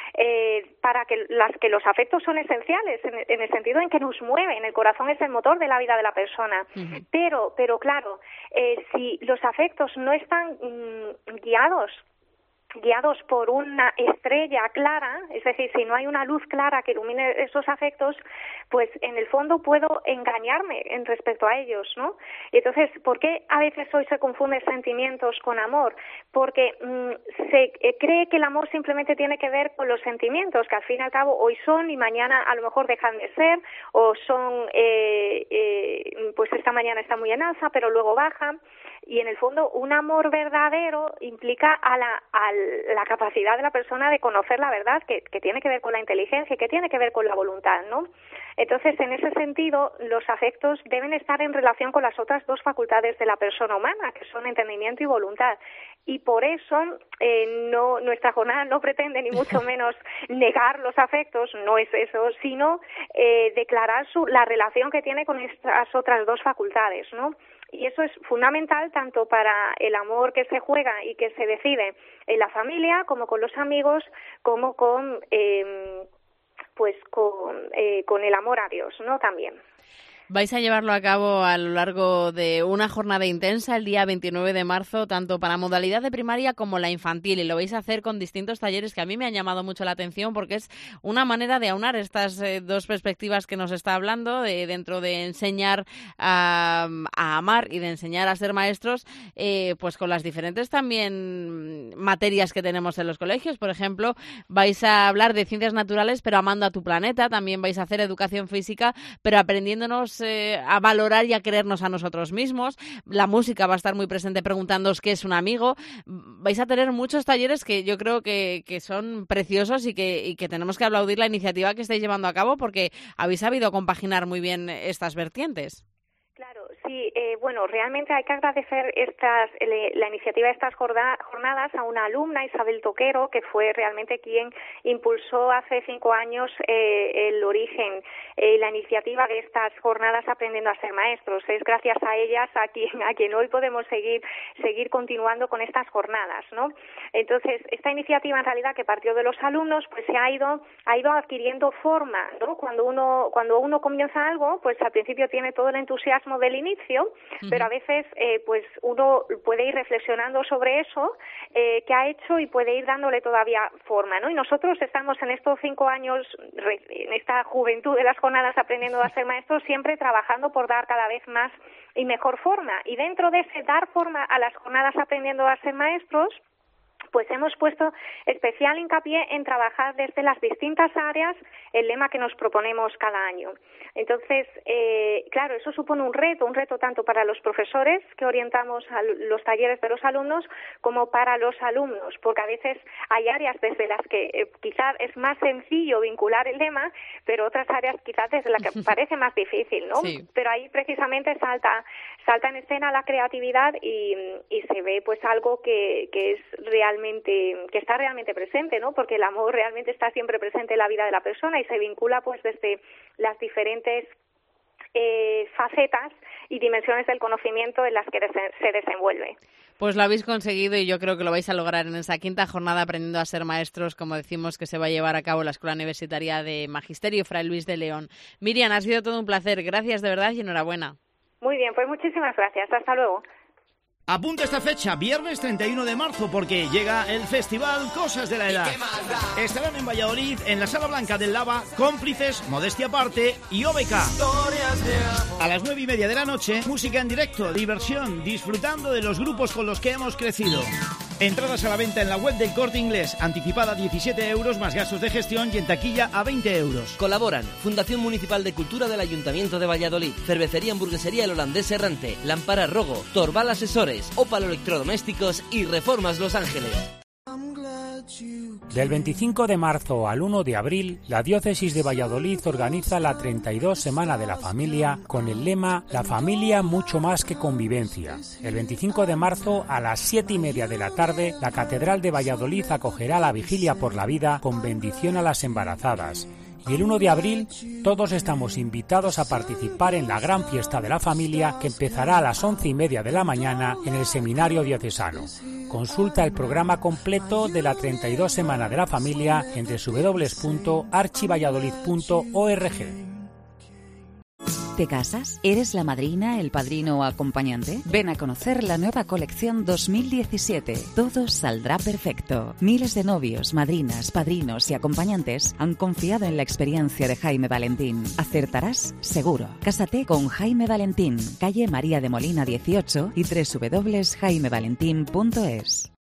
eh, para que las que los afectos son esenciales, en, en el sentido en que nos mueven. El corazón es el motor de la vida de la persona. Uh-huh. Pero, pero claro, eh, si los afectos no están mmm, guiados guiados por una estrella clara, es decir, si no hay una luz clara que ilumine esos afectos, pues en el fondo puedo engañarme en respecto a ellos, ¿no? Y entonces, ¿por qué a veces hoy se confunde sentimientos con amor? Porque mmm, se eh, cree que el amor simplemente tiene que ver con los sentimientos, que al fin y al cabo hoy son y mañana a lo mejor dejan de ser, o son, eh, eh, pues esta mañana está muy en alza, pero luego baja. Y en el fondo un amor verdadero implica a la, a la capacidad de la persona de conocer la verdad, que, que tiene que ver con la inteligencia y que tiene que ver con la voluntad, ¿no? Entonces, en ese sentido, los afectos deben estar en relación con las otras dos facultades de la persona humana, que son entendimiento y voluntad. Y por eso eh, no nuestra jornada no pretende ni mucho menos negar los afectos, no es eso, sino eh, declarar su, la relación que tiene con estas otras dos facultades, ¿no? Y eso es fundamental tanto para el amor que se juega y que se decide en la familia, como con los amigos, como con eh, pues con, eh, con el amor a Dios, ¿no? También. Vais a llevarlo a cabo a lo largo de una jornada intensa el día veintinueve de marzo, tanto para modalidad de primaria como la infantil, y lo vais a hacer con distintos talleres que a mí me han llamado mucho la atención porque es una manera de aunar estas eh, dos perspectivas que nos está hablando, de, dentro de enseñar a, a amar y de enseñar a ser maestros, eh, pues con las diferentes también materias que tenemos en los colegios. Por ejemplo, vais a hablar de ciencias naturales, pero amando a tu planeta. También vais a hacer educación física, pero aprendiéndonos a valorar y a querernos a nosotros mismos. La música va a estar muy presente preguntándoos qué es un amigo. Vais a tener muchos talleres que yo creo que, que son preciosos y que, y que tenemos que aplaudir la iniciativa que estáis llevando a cabo porque habéis sabido compaginar muy bien estas vertientes. Claro, sí, eh, bueno, realmente hay que agradecer estas, le, la iniciativa de estas jornadas a una alumna, Isabel Toquero, que fue realmente quien impulsó hace cinco años eh, el origen y eh, la iniciativa de estas jornadas Aprendiendo a ser maestros. Es gracias a ellas a quien, a quien hoy podemos seguir, seguir continuando con estas jornadas, ¿no? Entonces, esta iniciativa en realidad que partió de los alumnos, pues se ha ido, ha ido adquiriendo forma, ¿no? Cuando uno, cuando uno comienza algo, pues al principio tiene todo el entusiasmo del inicio, uh-huh. pero a veces eh, pues uno puede ir reflexionando sobre eso eh, que ha hecho y puede ir dándole todavía forma, ¿no? Y nosotros estamos en estos cinco años, en esta juventud de las jornadas Aprendiendo a ser maestros, siempre trabajando por dar cada vez más y mejor forma. Y dentro de ese dar forma a las jornadas Aprendiendo a ser maestros, pues hemos puesto especial hincapié en trabajar desde las distintas áreas el lema que nos proponemos cada año. Entonces, eh, claro, eso supone un reto, un reto tanto para los profesores que orientamos a los talleres de los alumnos como para los alumnos, porque a veces hay áreas desde las que eh, quizás es más sencillo vincular el lema, pero otras áreas quizás desde las que parece más difícil, ¿no? Sí. Pero ahí precisamente salta salta en escena la creatividad y, y se ve pues algo que, que es realmente, que está realmente presente, ¿no? Porque el amor realmente está siempre presente en la vida de la persona y se vincula pues desde las diferentes eh, facetas y dimensiones del conocimiento en las que des- se desenvuelve. Pues lo habéis conseguido y yo creo que lo vais a lograr en esa quinta jornada Aprendiendo a ser maestros, como decimos, que se va a llevar a cabo en la Escuela Universitaria de Magisterio Fray Luis de León. Miriam, ha sido todo un placer. Gracias de verdad y enhorabuena. Muy bien, pues muchísimas gracias. Hasta luego. Apunta esta fecha, viernes treinta y uno de marzo, porque llega el festival Cosas de la Edad. Estarán en Valladolid, en la Sala Blanca del Lava, Cómplices, Modestia Aparte y O B K. A las nueve y media de la noche, música en directo, diversión, disfrutando de los grupos con los que hemos crecido. Entradas a la venta en la web del Corte Inglés, anticipada diecisiete euros más gastos de gestión y en taquilla a veinte euros. Colaboran Fundación Municipal de Cultura del Ayuntamiento de Valladolid, Cervecería Hamburguesería El Holandés Errante, Lámpara Rogo, Torbal Asesores, Ópalo Electrodomésticos y Reformas Los Ángeles. Del veinticinco de marzo al uno de abril, la Diócesis de Valladolid organiza la treinta y dos Semana de la Familia con el lema La familia mucho más que convivencia. El veinticinco de marzo a las siete y media de la tarde, la Catedral de Valladolid acogerá la Vigilia por la Vida con bendición a las embarazadas. Y el uno de abril todos estamos invitados a participar en la gran fiesta de la familia que empezará a las once y media de la mañana en el Seminario Diocesano. Consulta el programa completo de la treinta y dos Semana de la Familia en doble u doble u doble u punto archivalladolid punto org. ¿Te casas? ¿Eres la madrina, el padrino o acompañante? Ven a conocer la nueva colección dos mil diecisiete. Todo saldrá perfecto. Miles de novios, madrinas, padrinos y acompañantes han confiado en la experiencia de Jaime Valentín. Acertarás seguro. Cásate con Jaime Valentín, calle María de Molina dieciocho y doble u doble u doble u punto jaime valentín punto es.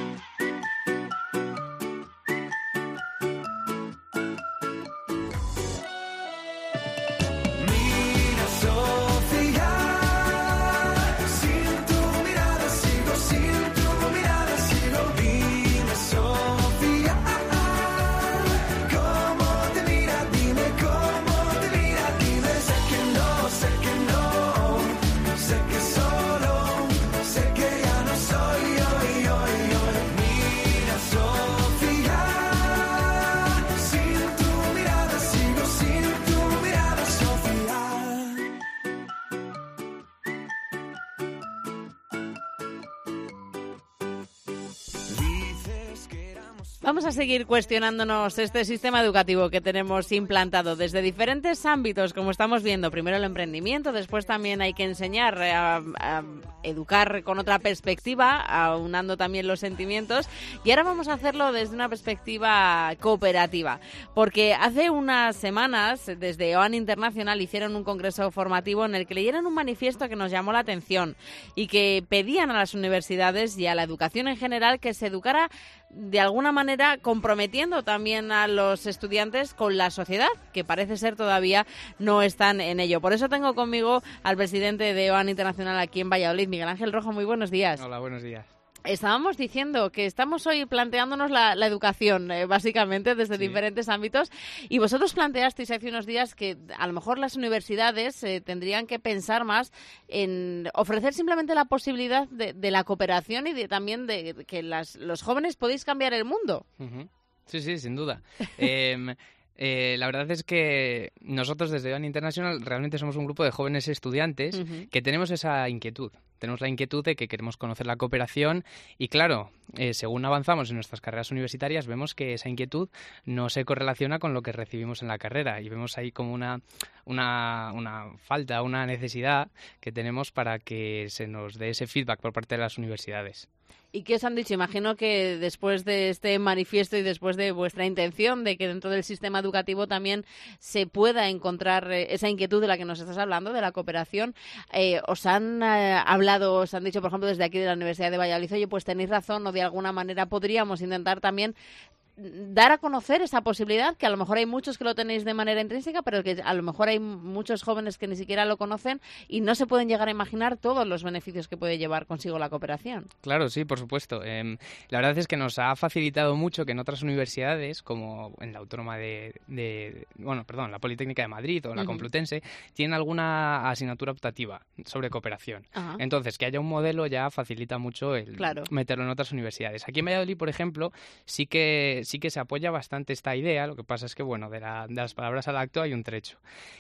Vamos a seguir cuestionándonos este sistema educativo que tenemos implantado desde diferentes ámbitos, como estamos viendo. Primero el emprendimiento, después también hay que enseñar a, a educar con otra perspectiva, aunando también los sentimientos. Y ahora vamos a hacerlo desde una perspectiva cooperativa, porque hace unas semanas desde O A N Internacional hicieron un congreso formativo en el que leyeron un manifiesto que nos llamó la atención y que pedían a las universidades y a la educación en general que se educara de alguna manera comprometiendo también a los estudiantes con la sociedad, que parece ser todavía no están en ello. Por eso tengo conmigo al presidente de O A N Internacional aquí en Valladolid, Miguel Ángel Rojo. Muy buenos días. Hola, buenos días. Estábamos diciendo que estamos hoy planteándonos la, la educación, eh, básicamente, desde sí. diferentes ámbitos, y vosotros planteasteis hace unos días que a lo mejor las universidades eh, tendrían que pensar más en ofrecer simplemente la posibilidad de, de la cooperación y de, también de, de que las, los jóvenes podéis cambiar el mundo. Uh-huh. Sí, sí, sin duda. eh, Eh, la verdad es que nosotros desde O A N International realmente somos un grupo de jóvenes estudiantes uh-huh. que tenemos esa inquietud. Tenemos la inquietud de que queremos conocer la cooperación y, claro, eh, según avanzamos en nuestras carreras universitarias, vemos que esa inquietud no se correlaciona con lo que recibimos en la carrera y vemos ahí como una, una, una falta, una necesidad que tenemos para que se nos dé ese feedback por parte de las universidades. ¿Y qué os han dicho? Imagino que después de este manifiesto y después de vuestra intención de que dentro del sistema educativo también se pueda encontrar eh, esa inquietud de la que nos estás hablando, de la cooperación, eh, ¿os han eh, hablado, os han dicho, por ejemplo, desde aquí de la Universidad de Valladolid, oye, pues tenéis razón o de alguna manera podríamos intentar también dar a conocer esa posibilidad, que a lo mejor hay muchos que lo tenéis de manera intrínseca, pero que a lo mejor hay muchos jóvenes que ni siquiera lo conocen y no se pueden llegar a imaginar todos los beneficios que puede llevar consigo la cooperación? Claro, sí, por supuesto. Eh, la verdad es que nos ha facilitado mucho que en otras universidades, como en la Autónoma de, de bueno, perdón, la Politécnica de Madrid o la uh-huh. Complutense, tienen alguna asignatura optativa sobre cooperación. Uh-huh. Entonces, que haya un modelo ya facilita mucho el claro. meterlo en otras universidades. Aquí en Valladolid, por ejemplo, sí que sí que se apoya bastante esta idea, lo que pasa es que, bueno, de, la, de las palabras al acto hay un trecho.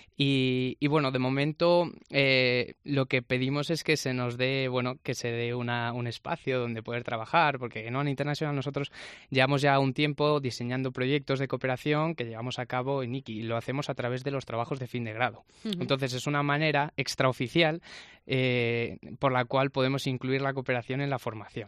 Y, y bueno, de momento eh, lo que pedimos es que se nos dé, bueno, que se dé una, un espacio donde poder trabajar, porque en O A N International nosotros llevamos ya un tiempo diseñando proyectos de cooperación que llevamos a cabo en I C I y lo hacemos a través de los trabajos de fin de grado. Uh-huh. Entonces es una manera extraoficial eh, por la cual podemos incluir la cooperación en la formación.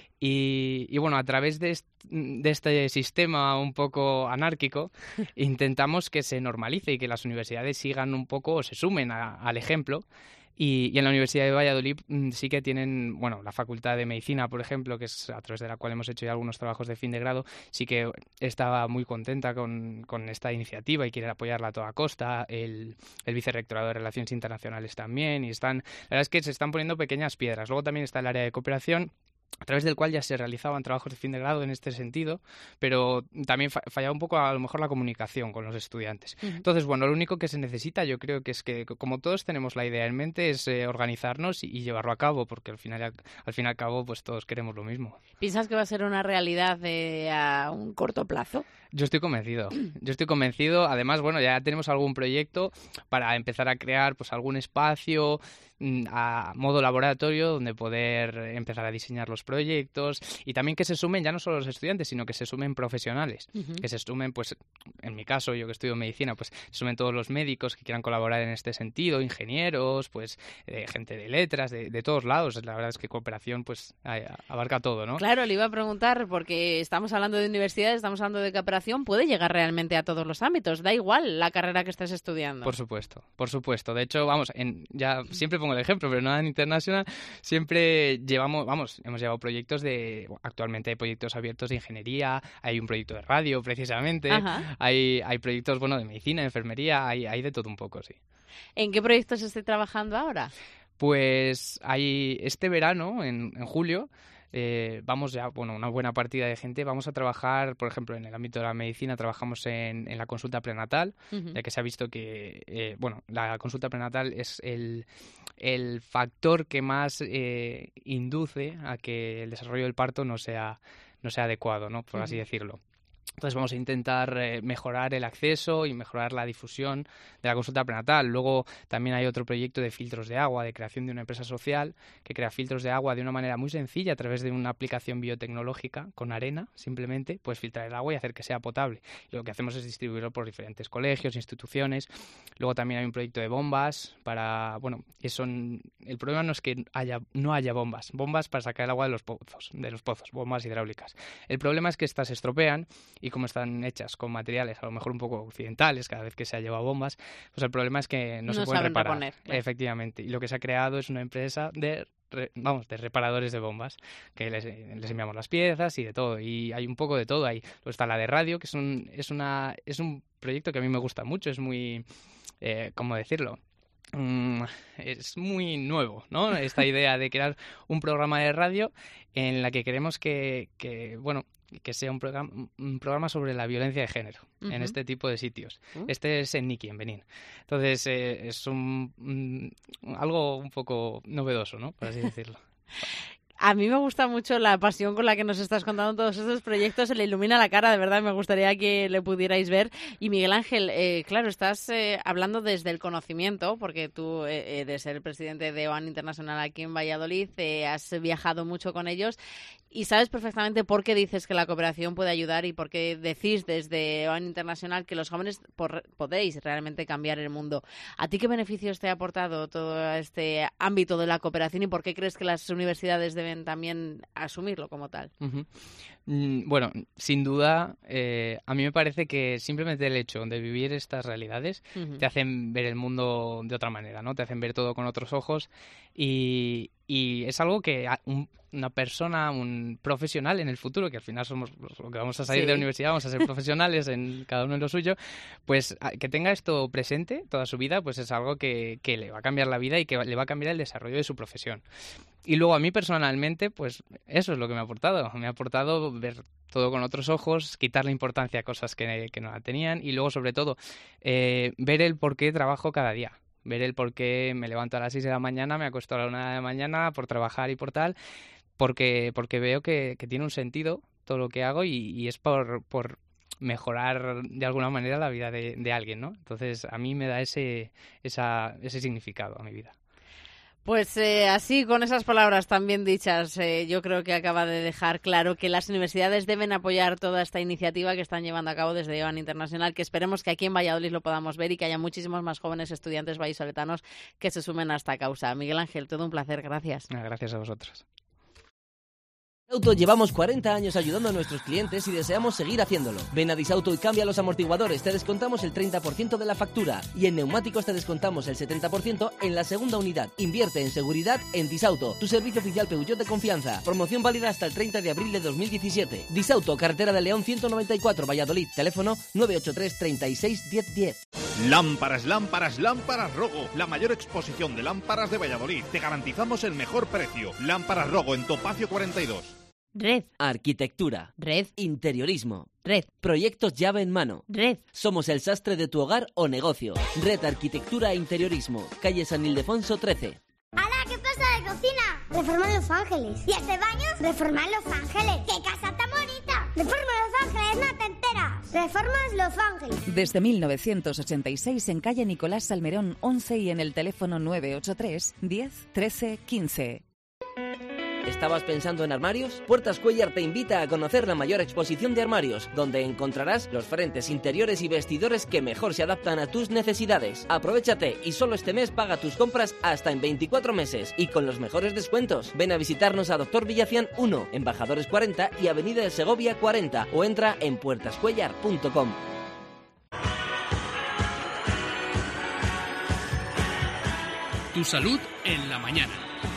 Y, y bueno, a través de, est- de este sistema un poco anárquico intentamos que se normalice y que las universidades sigan un poco o se sumen a, al ejemplo. Y, y en la Universidad de Valladolid mmm, sí que tienen, bueno, la Facultad de Medicina, por ejemplo, que es a través de la cual hemos hecho ya algunos trabajos de fin de grado, sí que estaba muy contenta con, con esta iniciativa y quiere apoyarla a toda costa. El, el Vicerrectorado de Relaciones Internacionales también. Y están, la verdad es que se están poniendo pequeñas piedras. Luego también está el área de cooperación, a través del cual ya se realizaban trabajos de fin de grado en este sentido, pero también fallaba un poco a lo mejor la comunicación con los estudiantes. Uh-huh. Entonces, bueno, lo único que se necesita, yo creo que es que, como todos tenemos la idea en mente, es eh, organizarnos y, y llevarlo a cabo, porque al final, al fin y al cabo, pues todos queremos lo mismo. ¿Piensas que va a ser una realidad eh, a un corto plazo? Yo estoy convencido, yo estoy convencido. Además, bueno, ya tenemos algún proyecto para empezar a crear pues algún espacio a modo laboratorio donde poder empezar a diseñar los proyectos y también que se sumen ya no solo los estudiantes, sino que se sumen profesionales, uh-huh. que se sumen, pues en mi caso, yo que estudio medicina, pues se sumen todos los médicos que quieran colaborar en este sentido, ingenieros, pues eh, gente de letras, de, de todos lados. La verdad es que cooperación pues abarca todo, ¿no? Claro, le iba a preguntar, porque estamos hablando de universidades, estamos hablando de cooperación, puede llegar realmente a todos los ámbitos, da igual la carrera que estés estudiando. Por supuesto, por supuesto. De hecho, vamos, en, ya siempre pongo el ejemplo, pero no en International, siempre llevamos, vamos, hemos llevado proyectos de, actualmente hay proyectos abiertos de ingeniería, hay un proyecto de radio precisamente, hay, hay proyectos, bueno, de medicina, de enfermería, hay, hay de todo un poco, sí. ¿En qué proyectos estoy trabajando ahora? Pues hay este verano, en, en julio, Eh, vamos ya, bueno, una buena partida de gente, vamos a trabajar, por ejemplo, en el ámbito de la medicina, trabajamos en, en la consulta prenatal, uh-huh. ya que se ha visto que, eh, bueno, la consulta prenatal es el, el factor que más eh, induce a que el desarrollo del parto no sea, no sea adecuado, ¿no? Por uh-huh. así decirlo. Entonces vamos a intentar eh, mejorar el acceso y mejorar la difusión de la consulta prenatal. Luego también hay otro proyecto de filtros de agua, de creación de una empresa social que crea filtros de agua de una manera muy sencilla a través de una aplicación biotecnológica con arena, simplemente puedes filtrar el agua y hacer que sea potable. Y lo que hacemos es distribuirlo por diferentes colegios, instituciones. Luego también hay un proyecto de bombas para, bueno, que son, el problema no es que haya, no haya bombas, bombas para sacar el agua de los pozos, de los pozos, bombas hidráulicas. El problema es que estas se estropean y como están hechas con materiales a lo mejor un poco occidentales, cada vez que se ha llevado bombas, pues el problema es que no, no se pueden reparar. Reponer, claro. Efectivamente. Y lo que se ha creado es una empresa de, re, vamos, de reparadores de bombas, que les, les enviamos las piezas y de todo. Y hay un poco de todo ahí. Luego está la de radio, que es un, es una, es un proyecto que a mí me gusta mucho, es muy, eh, ¿cómo decirlo? Mm, es muy nuevo, ¿no? Esta idea de crear un programa de radio en la que queremos que, que bueno, que sea un programa, un programa sobre la violencia de género uh-huh. en este tipo de sitios. Uh-huh. Este es en Niki, en Benín. Entonces eh, es un, un algo un poco novedoso, ¿no? Por así decirlo. A mí me gusta mucho la pasión con la que nos estás contando todos estos proyectos, se le ilumina la cara, de verdad, me gustaría que le pudierais ver. Y Miguel Ángel, eh, claro, estás eh, hablando desde el conocimiento, porque tú eh, eres el presidente de O A N Internacional aquí en Valladolid, eh, has viajado mucho con ellos y sabes perfectamente por qué dices que la cooperación puede ayudar y por qué decís desde O A N Internacional que los jóvenes por, podéis realmente cambiar el mundo. ¿A ti qué beneficios te ha aportado todo este ámbito de la cooperación y por qué crees que las universidades deben también asumirlo como tal? Uh-huh. Mm, bueno, sin duda, eh, a mí me parece que simplemente el hecho de vivir estas realidades uh-huh. te hacen ver el mundo de otra manera, ¿no? Te hacen ver todo con otros ojos y, y es algo que un, una persona, un profesional en el futuro, que al final somos lo que vamos a salir sí. de la universidad, vamos a ser profesionales en cada uno en lo suyo, pues que tenga esto presente toda su vida, pues es algo que, que le va a cambiar la vida y que le va a cambiar el desarrollo de su profesión. Y luego a mí personalmente, pues eso es lo que me ha aportado. Me ha aportado ver todo con otros ojos, quitarle importancia a cosas que, que no la tenían y luego, sobre todo, eh, ver el por qué trabajo cada día. Ver el por qué me levanto a las seis de la mañana, me acuesto a la una de la mañana por trabajar y por tal, porque, porque veo que, que tiene un sentido todo lo que hago y, y es por, por mejorar de alguna manera la vida de, de alguien, ¿no? Entonces a mí me da ese, esa, ese significado a mi vida. Pues eh, así, con esas palabras también dichas, eh, yo creo que acaba de dejar claro que las universidades deben apoyar toda esta iniciativa que están llevando a cabo desde O A N Internacional, que esperemos que aquí en Valladolid lo podamos ver y que haya muchísimos más jóvenes estudiantes vallisoletanos que se sumen a esta causa. Miguel Ángel, todo un placer, gracias. Gracias a vosotros. Disauto llevamos cuarenta años ayudando a nuestros clientes y deseamos seguir haciéndolo. Ven a Disauto y cambia los amortiguadores, te descontamos el treinta por ciento de la factura y en neumáticos te descontamos el setenta por ciento en la segunda unidad. Invierte en seguridad en Disauto, tu servicio oficial Peugeot de confianza. Promoción válida hasta el treinta de abril de dos mil diecisiete. Disauto, carretera de León ciento noventa y cuatro, Valladolid. Teléfono nueve ocho tres, treinta y seis, diez diez. Lámparas, lámparas, lámparas Rogo. La mayor exposición de lámparas de Valladolid. Te garantizamos el mejor precio. Lámparas Rogo en Topacio cuarenta y dos. Red. Arquitectura. Red. Interiorismo. Red. Proyectos llave en mano. Red. Somos el sastre de tu hogar o negocio. Red Arquitectura e Interiorismo. Calle San Ildefonso trece. ¡Hala! ¿Qué pasa de cocina? Reformar Los Ángeles. ¿Y este baño? Reformar Los Ángeles. ¡Qué casa tan bonita! Reforma Los Ángeles, no te enteras. Reformas Los Ángeles. Desde mil novecientos ochenta y seis en calle Nicolás Salmerón once y en el teléfono nueve ocho tres, diez, trece, quince. ¿Estabas pensando en armarios? Puertas Cuéllar te invita a conocer la mayor exposición de armarios, donde encontrarás los frentes interiores y vestidores que mejor se adaptan a tus necesidades. Aprovechate y solo este mes paga tus compras hasta en veinticuatro meses y con los mejores descuentos. Ven a visitarnos a Doctor Villacián uno, Embajadores cuarenta y Avenida de Segovia cuarenta o entra en puertas cuéllar punto com. Tu salud en la mañana.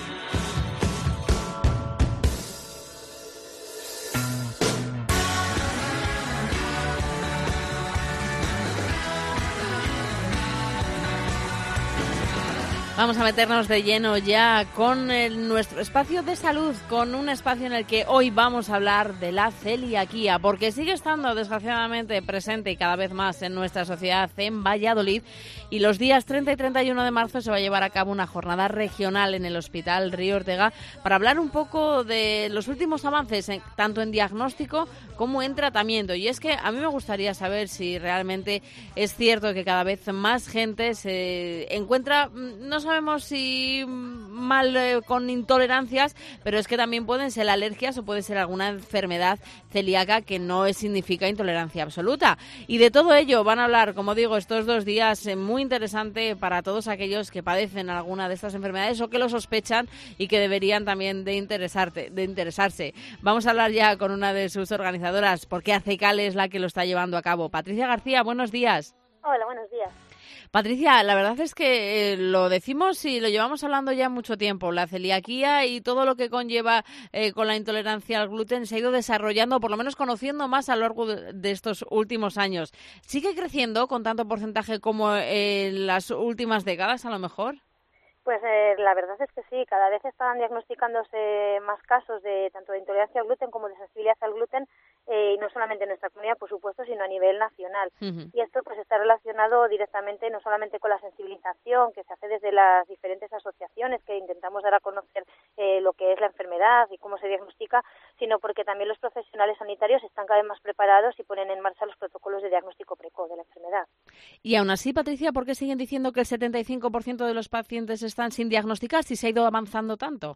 Vamos a meternos de lleno ya con el, nuestro espacio de salud, con un espacio en el que hoy vamos a hablar de la celiaquía, porque sigue estando desgraciadamente presente y cada vez más en nuestra sociedad en Valladolid, y los días treinta y treinta y uno de marzo se va a llevar a cabo una jornada regional en el Hospital Río Ortega para hablar un poco de los últimos avances, en, tanto en diagnóstico como en tratamiento. Y es que a mí me gustaría saber si realmente es cierto que cada vez más gente se encuentra, no sabemos si mal eh, con intolerancias, pero es que también pueden ser alergias o puede ser alguna enfermedad celíaca que no significa intolerancia absoluta. Y de todo ello van a hablar, como digo, estos dos días, eh, muy interesante para todos aquellos que padecen alguna de estas enfermedades o que lo sospechan y que deberían también de, interesarte, de interesarse. Vamos a hablar ya con una de sus organizadoras, porque ACECAL es la que lo está llevando a cabo. Patricia García, buenos días. Hola, buenos días. Patricia, la verdad es que eh, lo decimos y lo llevamos hablando ya mucho tiempo. La celiaquía y todo lo que conlleva eh, con la intolerancia al gluten se ha ido desarrollando, por lo menos conociendo más a lo largo de, de estos últimos años. ¿Sigue creciendo con tanto porcentaje como en las últimas décadas, a lo mejor? Pues eh, la verdad es que sí, cada vez están diagnosticándose más casos de tanto de intolerancia al gluten como de sensibilidad al gluten, eh, y no solamente en nuestra comunidad, por supuesto, sino a nivel nacional. Uh-huh. Y esto pues está relacionado directamente no solamente con la sensibilización que se hace desde las diferentes asociaciones que intentamos dar a conocer eh, lo que es la enfermedad y cómo se diagnostica, sino porque también los profesionales sanitarios están cada vez más preparados y ponen en marcha los protocolos de diagnóstico precoz de la enfermedad. Y aún así, Patricia, ¿por qué siguen diciendo que el setenta y cinco por ciento de los pacientes están sin diagnosticar si se ha ido avanzando tanto?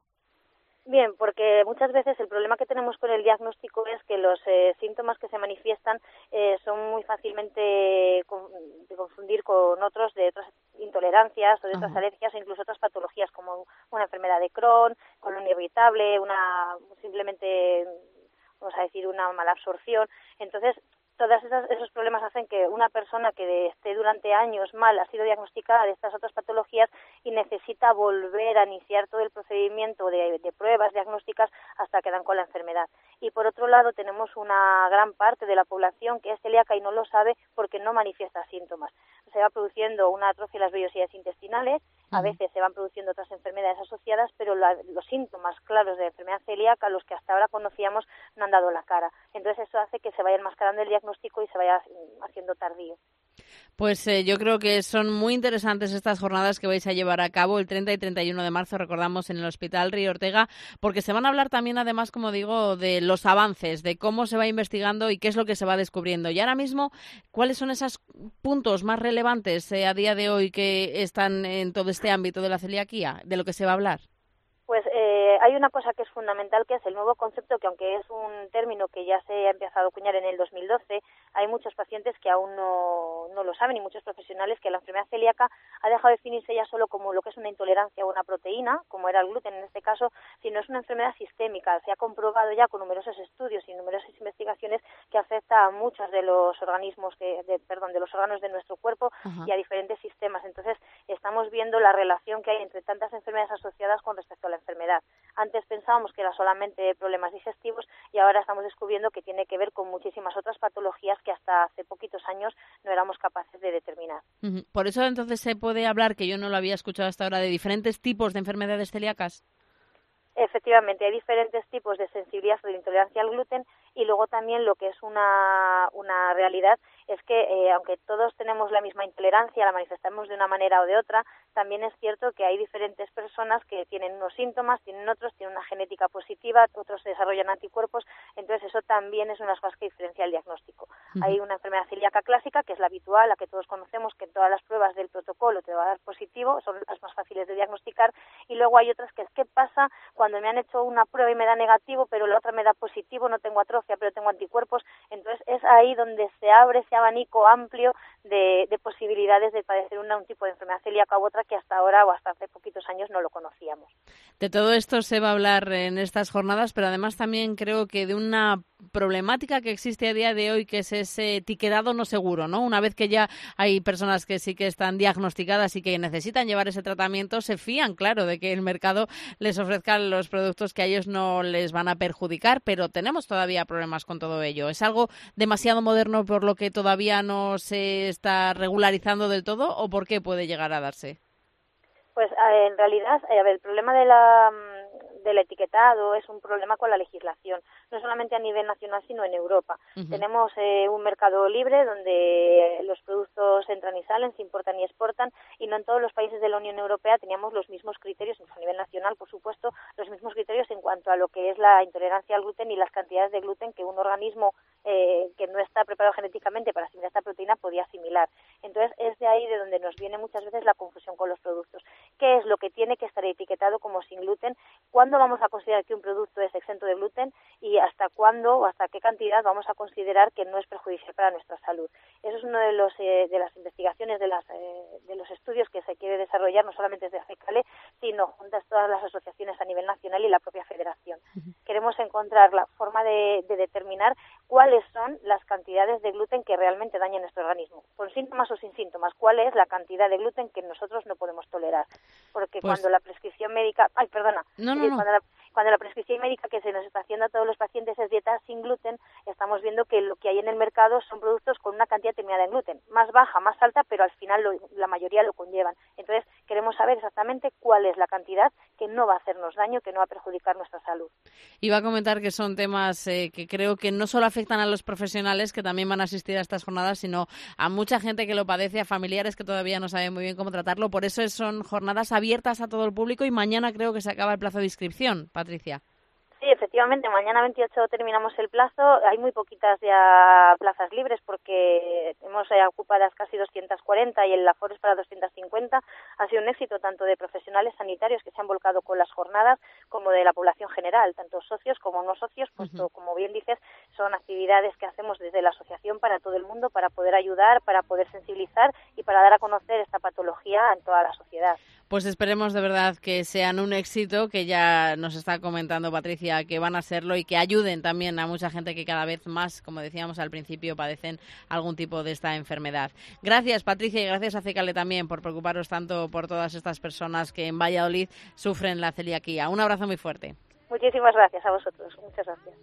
Bien, porque muchas veces el problema que tenemos con el diagnóstico es que los eh, síntomas que se manifiestan eh, son muy fácilmente con, de confundir con otros de otras intolerancias o de otras Ajá. alergias o incluso otras patologías como una enfermedad de Crohn, colon irritable, una simplemente, vamos a decir, una mala absorción. Entonces, todos esos problemas hacen que una persona que esté durante años mal ha sido diagnosticada de estas otras patologías y necesita volver a iniciar todo el procedimiento de, de pruebas diagnósticas hasta que dan con la enfermedad. Y por otro lado tenemos una gran parte de la población que es celíaca y no lo sabe porque no manifiesta síntomas. Se va produciendo una atrofia de las vellosidades intestinales, a veces se van produciendo otras enfermedades asociadas, pero la, los síntomas claros de la enfermedad celíaca, los que hasta ahora conocíamos, no han dado la cara. Entonces eso hace que se vaya enmascarando el diagnóstico y se vaya haciendo tardío. Pues eh, yo creo que son muy interesantes estas jornadas que vais a llevar a cabo el treinta y treinta y uno de marzo, recordamos, en el Hospital Río Ortega, porque se van a hablar también, además, como digo, de los avances, de cómo se va investigando y qué es lo que se va descubriendo. Y ahora mismo, ¿cuáles son esos puntos más relevantes eh, a día de hoy que están en todo este ámbito de la celiaquía, de lo que se va a hablar? Pues eh, hay una cosa que es fundamental, que es el nuevo concepto, que aunque es un término que ya se ha empezado a acuñar en el dos mil doce, hay muchos pacientes que aún no, no lo saben y muchos profesionales que la enfermedad celíaca ha dejado de definirse ya solo como lo que es una intolerancia a una proteína, como era el gluten en este caso, sino es una enfermedad sistémica. Se ha comprobado ya con numerosos estudios y numerosas investigaciones que afecta a muchos de los organismos, que, de, perdón, de los órganos de nuestro cuerpo Ajá. y a diferentes sistemas. Entonces estamos viendo la relación que hay entre tantas enfermedades asociadas con respecto a la enfermedad. Antes pensábamos que era solamente problemas digestivos y ahora estamos descubriendo que tiene que ver con muchísimas otras patologías que hasta hace poquitos años no éramos capaces de determinar. Por eso entonces se puede hablar, que yo no lo había escuchado hasta ahora, de diferentes tipos de enfermedades celíacas. Efectivamente, hay diferentes tipos de sensibilidad o de intolerancia al gluten, y luego también lo que es una, una realidad es que eh, aunque todos tenemos la misma intolerancia, la manifestamos de una manera o de otra, también es cierto que hay diferentes personas que tienen unos síntomas, tienen otros, tienen una genética positiva, otros desarrollan anticuerpos, entonces eso también es una de las cosas que diferencia el diagnóstico. Uh-huh. Hay una enfermedad celíaca clásica, que es la habitual, la que todos conocemos, que en todas las pruebas del protocolo te va a dar positivo, son las más fáciles de diagnosticar, y luego hay otras que es ¿qué pasa cuando me han hecho una prueba y me da negativo, pero la otra me da positivo, no tengo atrofia, pero tengo anticuerpos? Entonces es ahí donde se abre ese abanico amplio de, de posibilidades de padecer una, un tipo de enfermedad celíaca u otra que hasta ahora o hasta hace poquitos años no lo conocíamos. De todo esto se va a hablar en estas jornadas, pero además también creo que de una problemática que existe a día de hoy, que es ese etiquetado no seguro, ¿no? Una vez que ya hay personas que sí que están diagnosticadas y que necesitan llevar ese tratamiento, se fían, claro, de que el mercado les ofrezca los productos que a ellos no les van a perjudicar, pero tenemos todavía problemas con todo ello. ¿Es algo demasiado moderno por lo que todavía no se está regularizando del todo, o por qué puede llegar a darse? Pues en realidad, a ver, el problema de la del etiquetado es un problema con la legislación, no solamente a nivel nacional, sino en Europa. Uh-huh. Tenemos eh, un mercado libre donde los productos entran y salen, se importan y exportan, y no en todos los países de la Unión Europea teníamos los mismos criterios, a nivel nacional, por supuesto, los mismos criterios en cuanto a lo que es la intolerancia al gluten y las cantidades de gluten que un organismo eh, que no está preparado genéticamente para asimilar esta proteína podía asimilar. Entonces, es de ahí de donde nos viene muchas veces la confusión con los productos. ¿Qué es lo que tiene que estar etiquetado como sin gluten? ¿Cuándo vamos a considerar que un producto es exento de gluten? ¿Y hasta cuándo o hasta qué cantidad vamos a considerar que no es perjudicial para nuestra salud? Eso es uno de los eh, de las investigaciones, de, las, eh, de los estudios que se quiere desarrollar, no solamente desde ACECALE, sino juntas todas las asociaciones a nivel nacional y la propia federación. Uh-huh. Queremos encontrar la forma de, de determinar cuáles son las cantidades de gluten que realmente dañan nuestro organismo, con síntomas o sin síntomas. ¿Cuál es la cantidad de gluten que nosotros no podemos tolerar? Porque pues... cuando la prescripción médica... Ay, perdona. No, no, no. Cuando la, cuando la prescripción médica que se nos está haciendo a todos los pacientes es dieta sin gluten, estamos viendo que lo que hay en el mercado son productos con una cantidad determinada de gluten, más baja, más alta, pero al final lo, la mayoría lo conllevan. Entonces, queremos saber exactamente cuál es la cantidad que no va a hacernos daño, que no va a perjudicar nuestra salud. Iba a comentar que son temas eh, que creo que no solo afectan a los profesionales que también van a asistir a estas jornadas, sino a mucha gente que lo padece, a familiares que todavía no saben muy bien cómo tratarlo. Por eso son jornadas abiertas a todo el público y mañana creo que se acaba el plazo de inscripción, Patricia. Sí, efectivamente, mañana veintiocho terminamos el plazo. Hay muy poquitas ya plazas libres porque hemos eh, ocupadas casi doscientas cuarenta y el aforo es para doscientas cincuenta. Ha sido un éxito tanto de profesionales sanitarios que se han volcado con las jornadas como de la población general, tanto socios como no socios, puesto, uh-huh. como bien dices, son actividades que hacemos desde la asociación para todo el mundo, para poder ayudar, para poder sensibilizar y para dar a conocer esta patología en toda la sociedad. Pues esperemos de verdad que sean un éxito, que ya nos está comentando Patricia que van a serlo, y que ayuden también a mucha gente que cada vez más, como decíamos al principio, padecen algún tipo de esta enfermedad. Gracias, Patricia, y gracias a ACECALE también por preocuparos tanto por todas estas personas que en Valladolid sufren la celiaquía. Un abrazo muy fuerte. Muchísimas gracias a vosotros. Muchas gracias.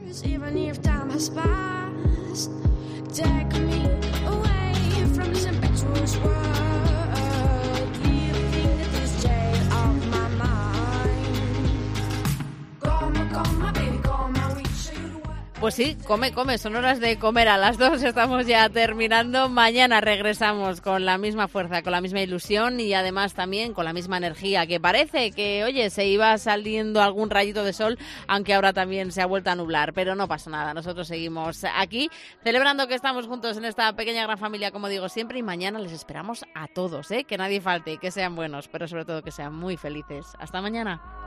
Pues sí, come, come, son horas de comer. A las dos estamos ya terminando. Mañana regresamos con la misma fuerza, con la misma ilusión y además también con la misma energía, que parece que, oye, se iba saliendo algún rayito de sol, aunque ahora también se ha vuelto a nublar, pero no pasa nada. Nosotros seguimos aquí celebrando que estamos juntos en esta pequeña gran familia, como digo siempre, y mañana les esperamos a todos, ¿eh? Que nadie falte, que sean buenos, pero sobre todo que sean muy felices. Hasta mañana.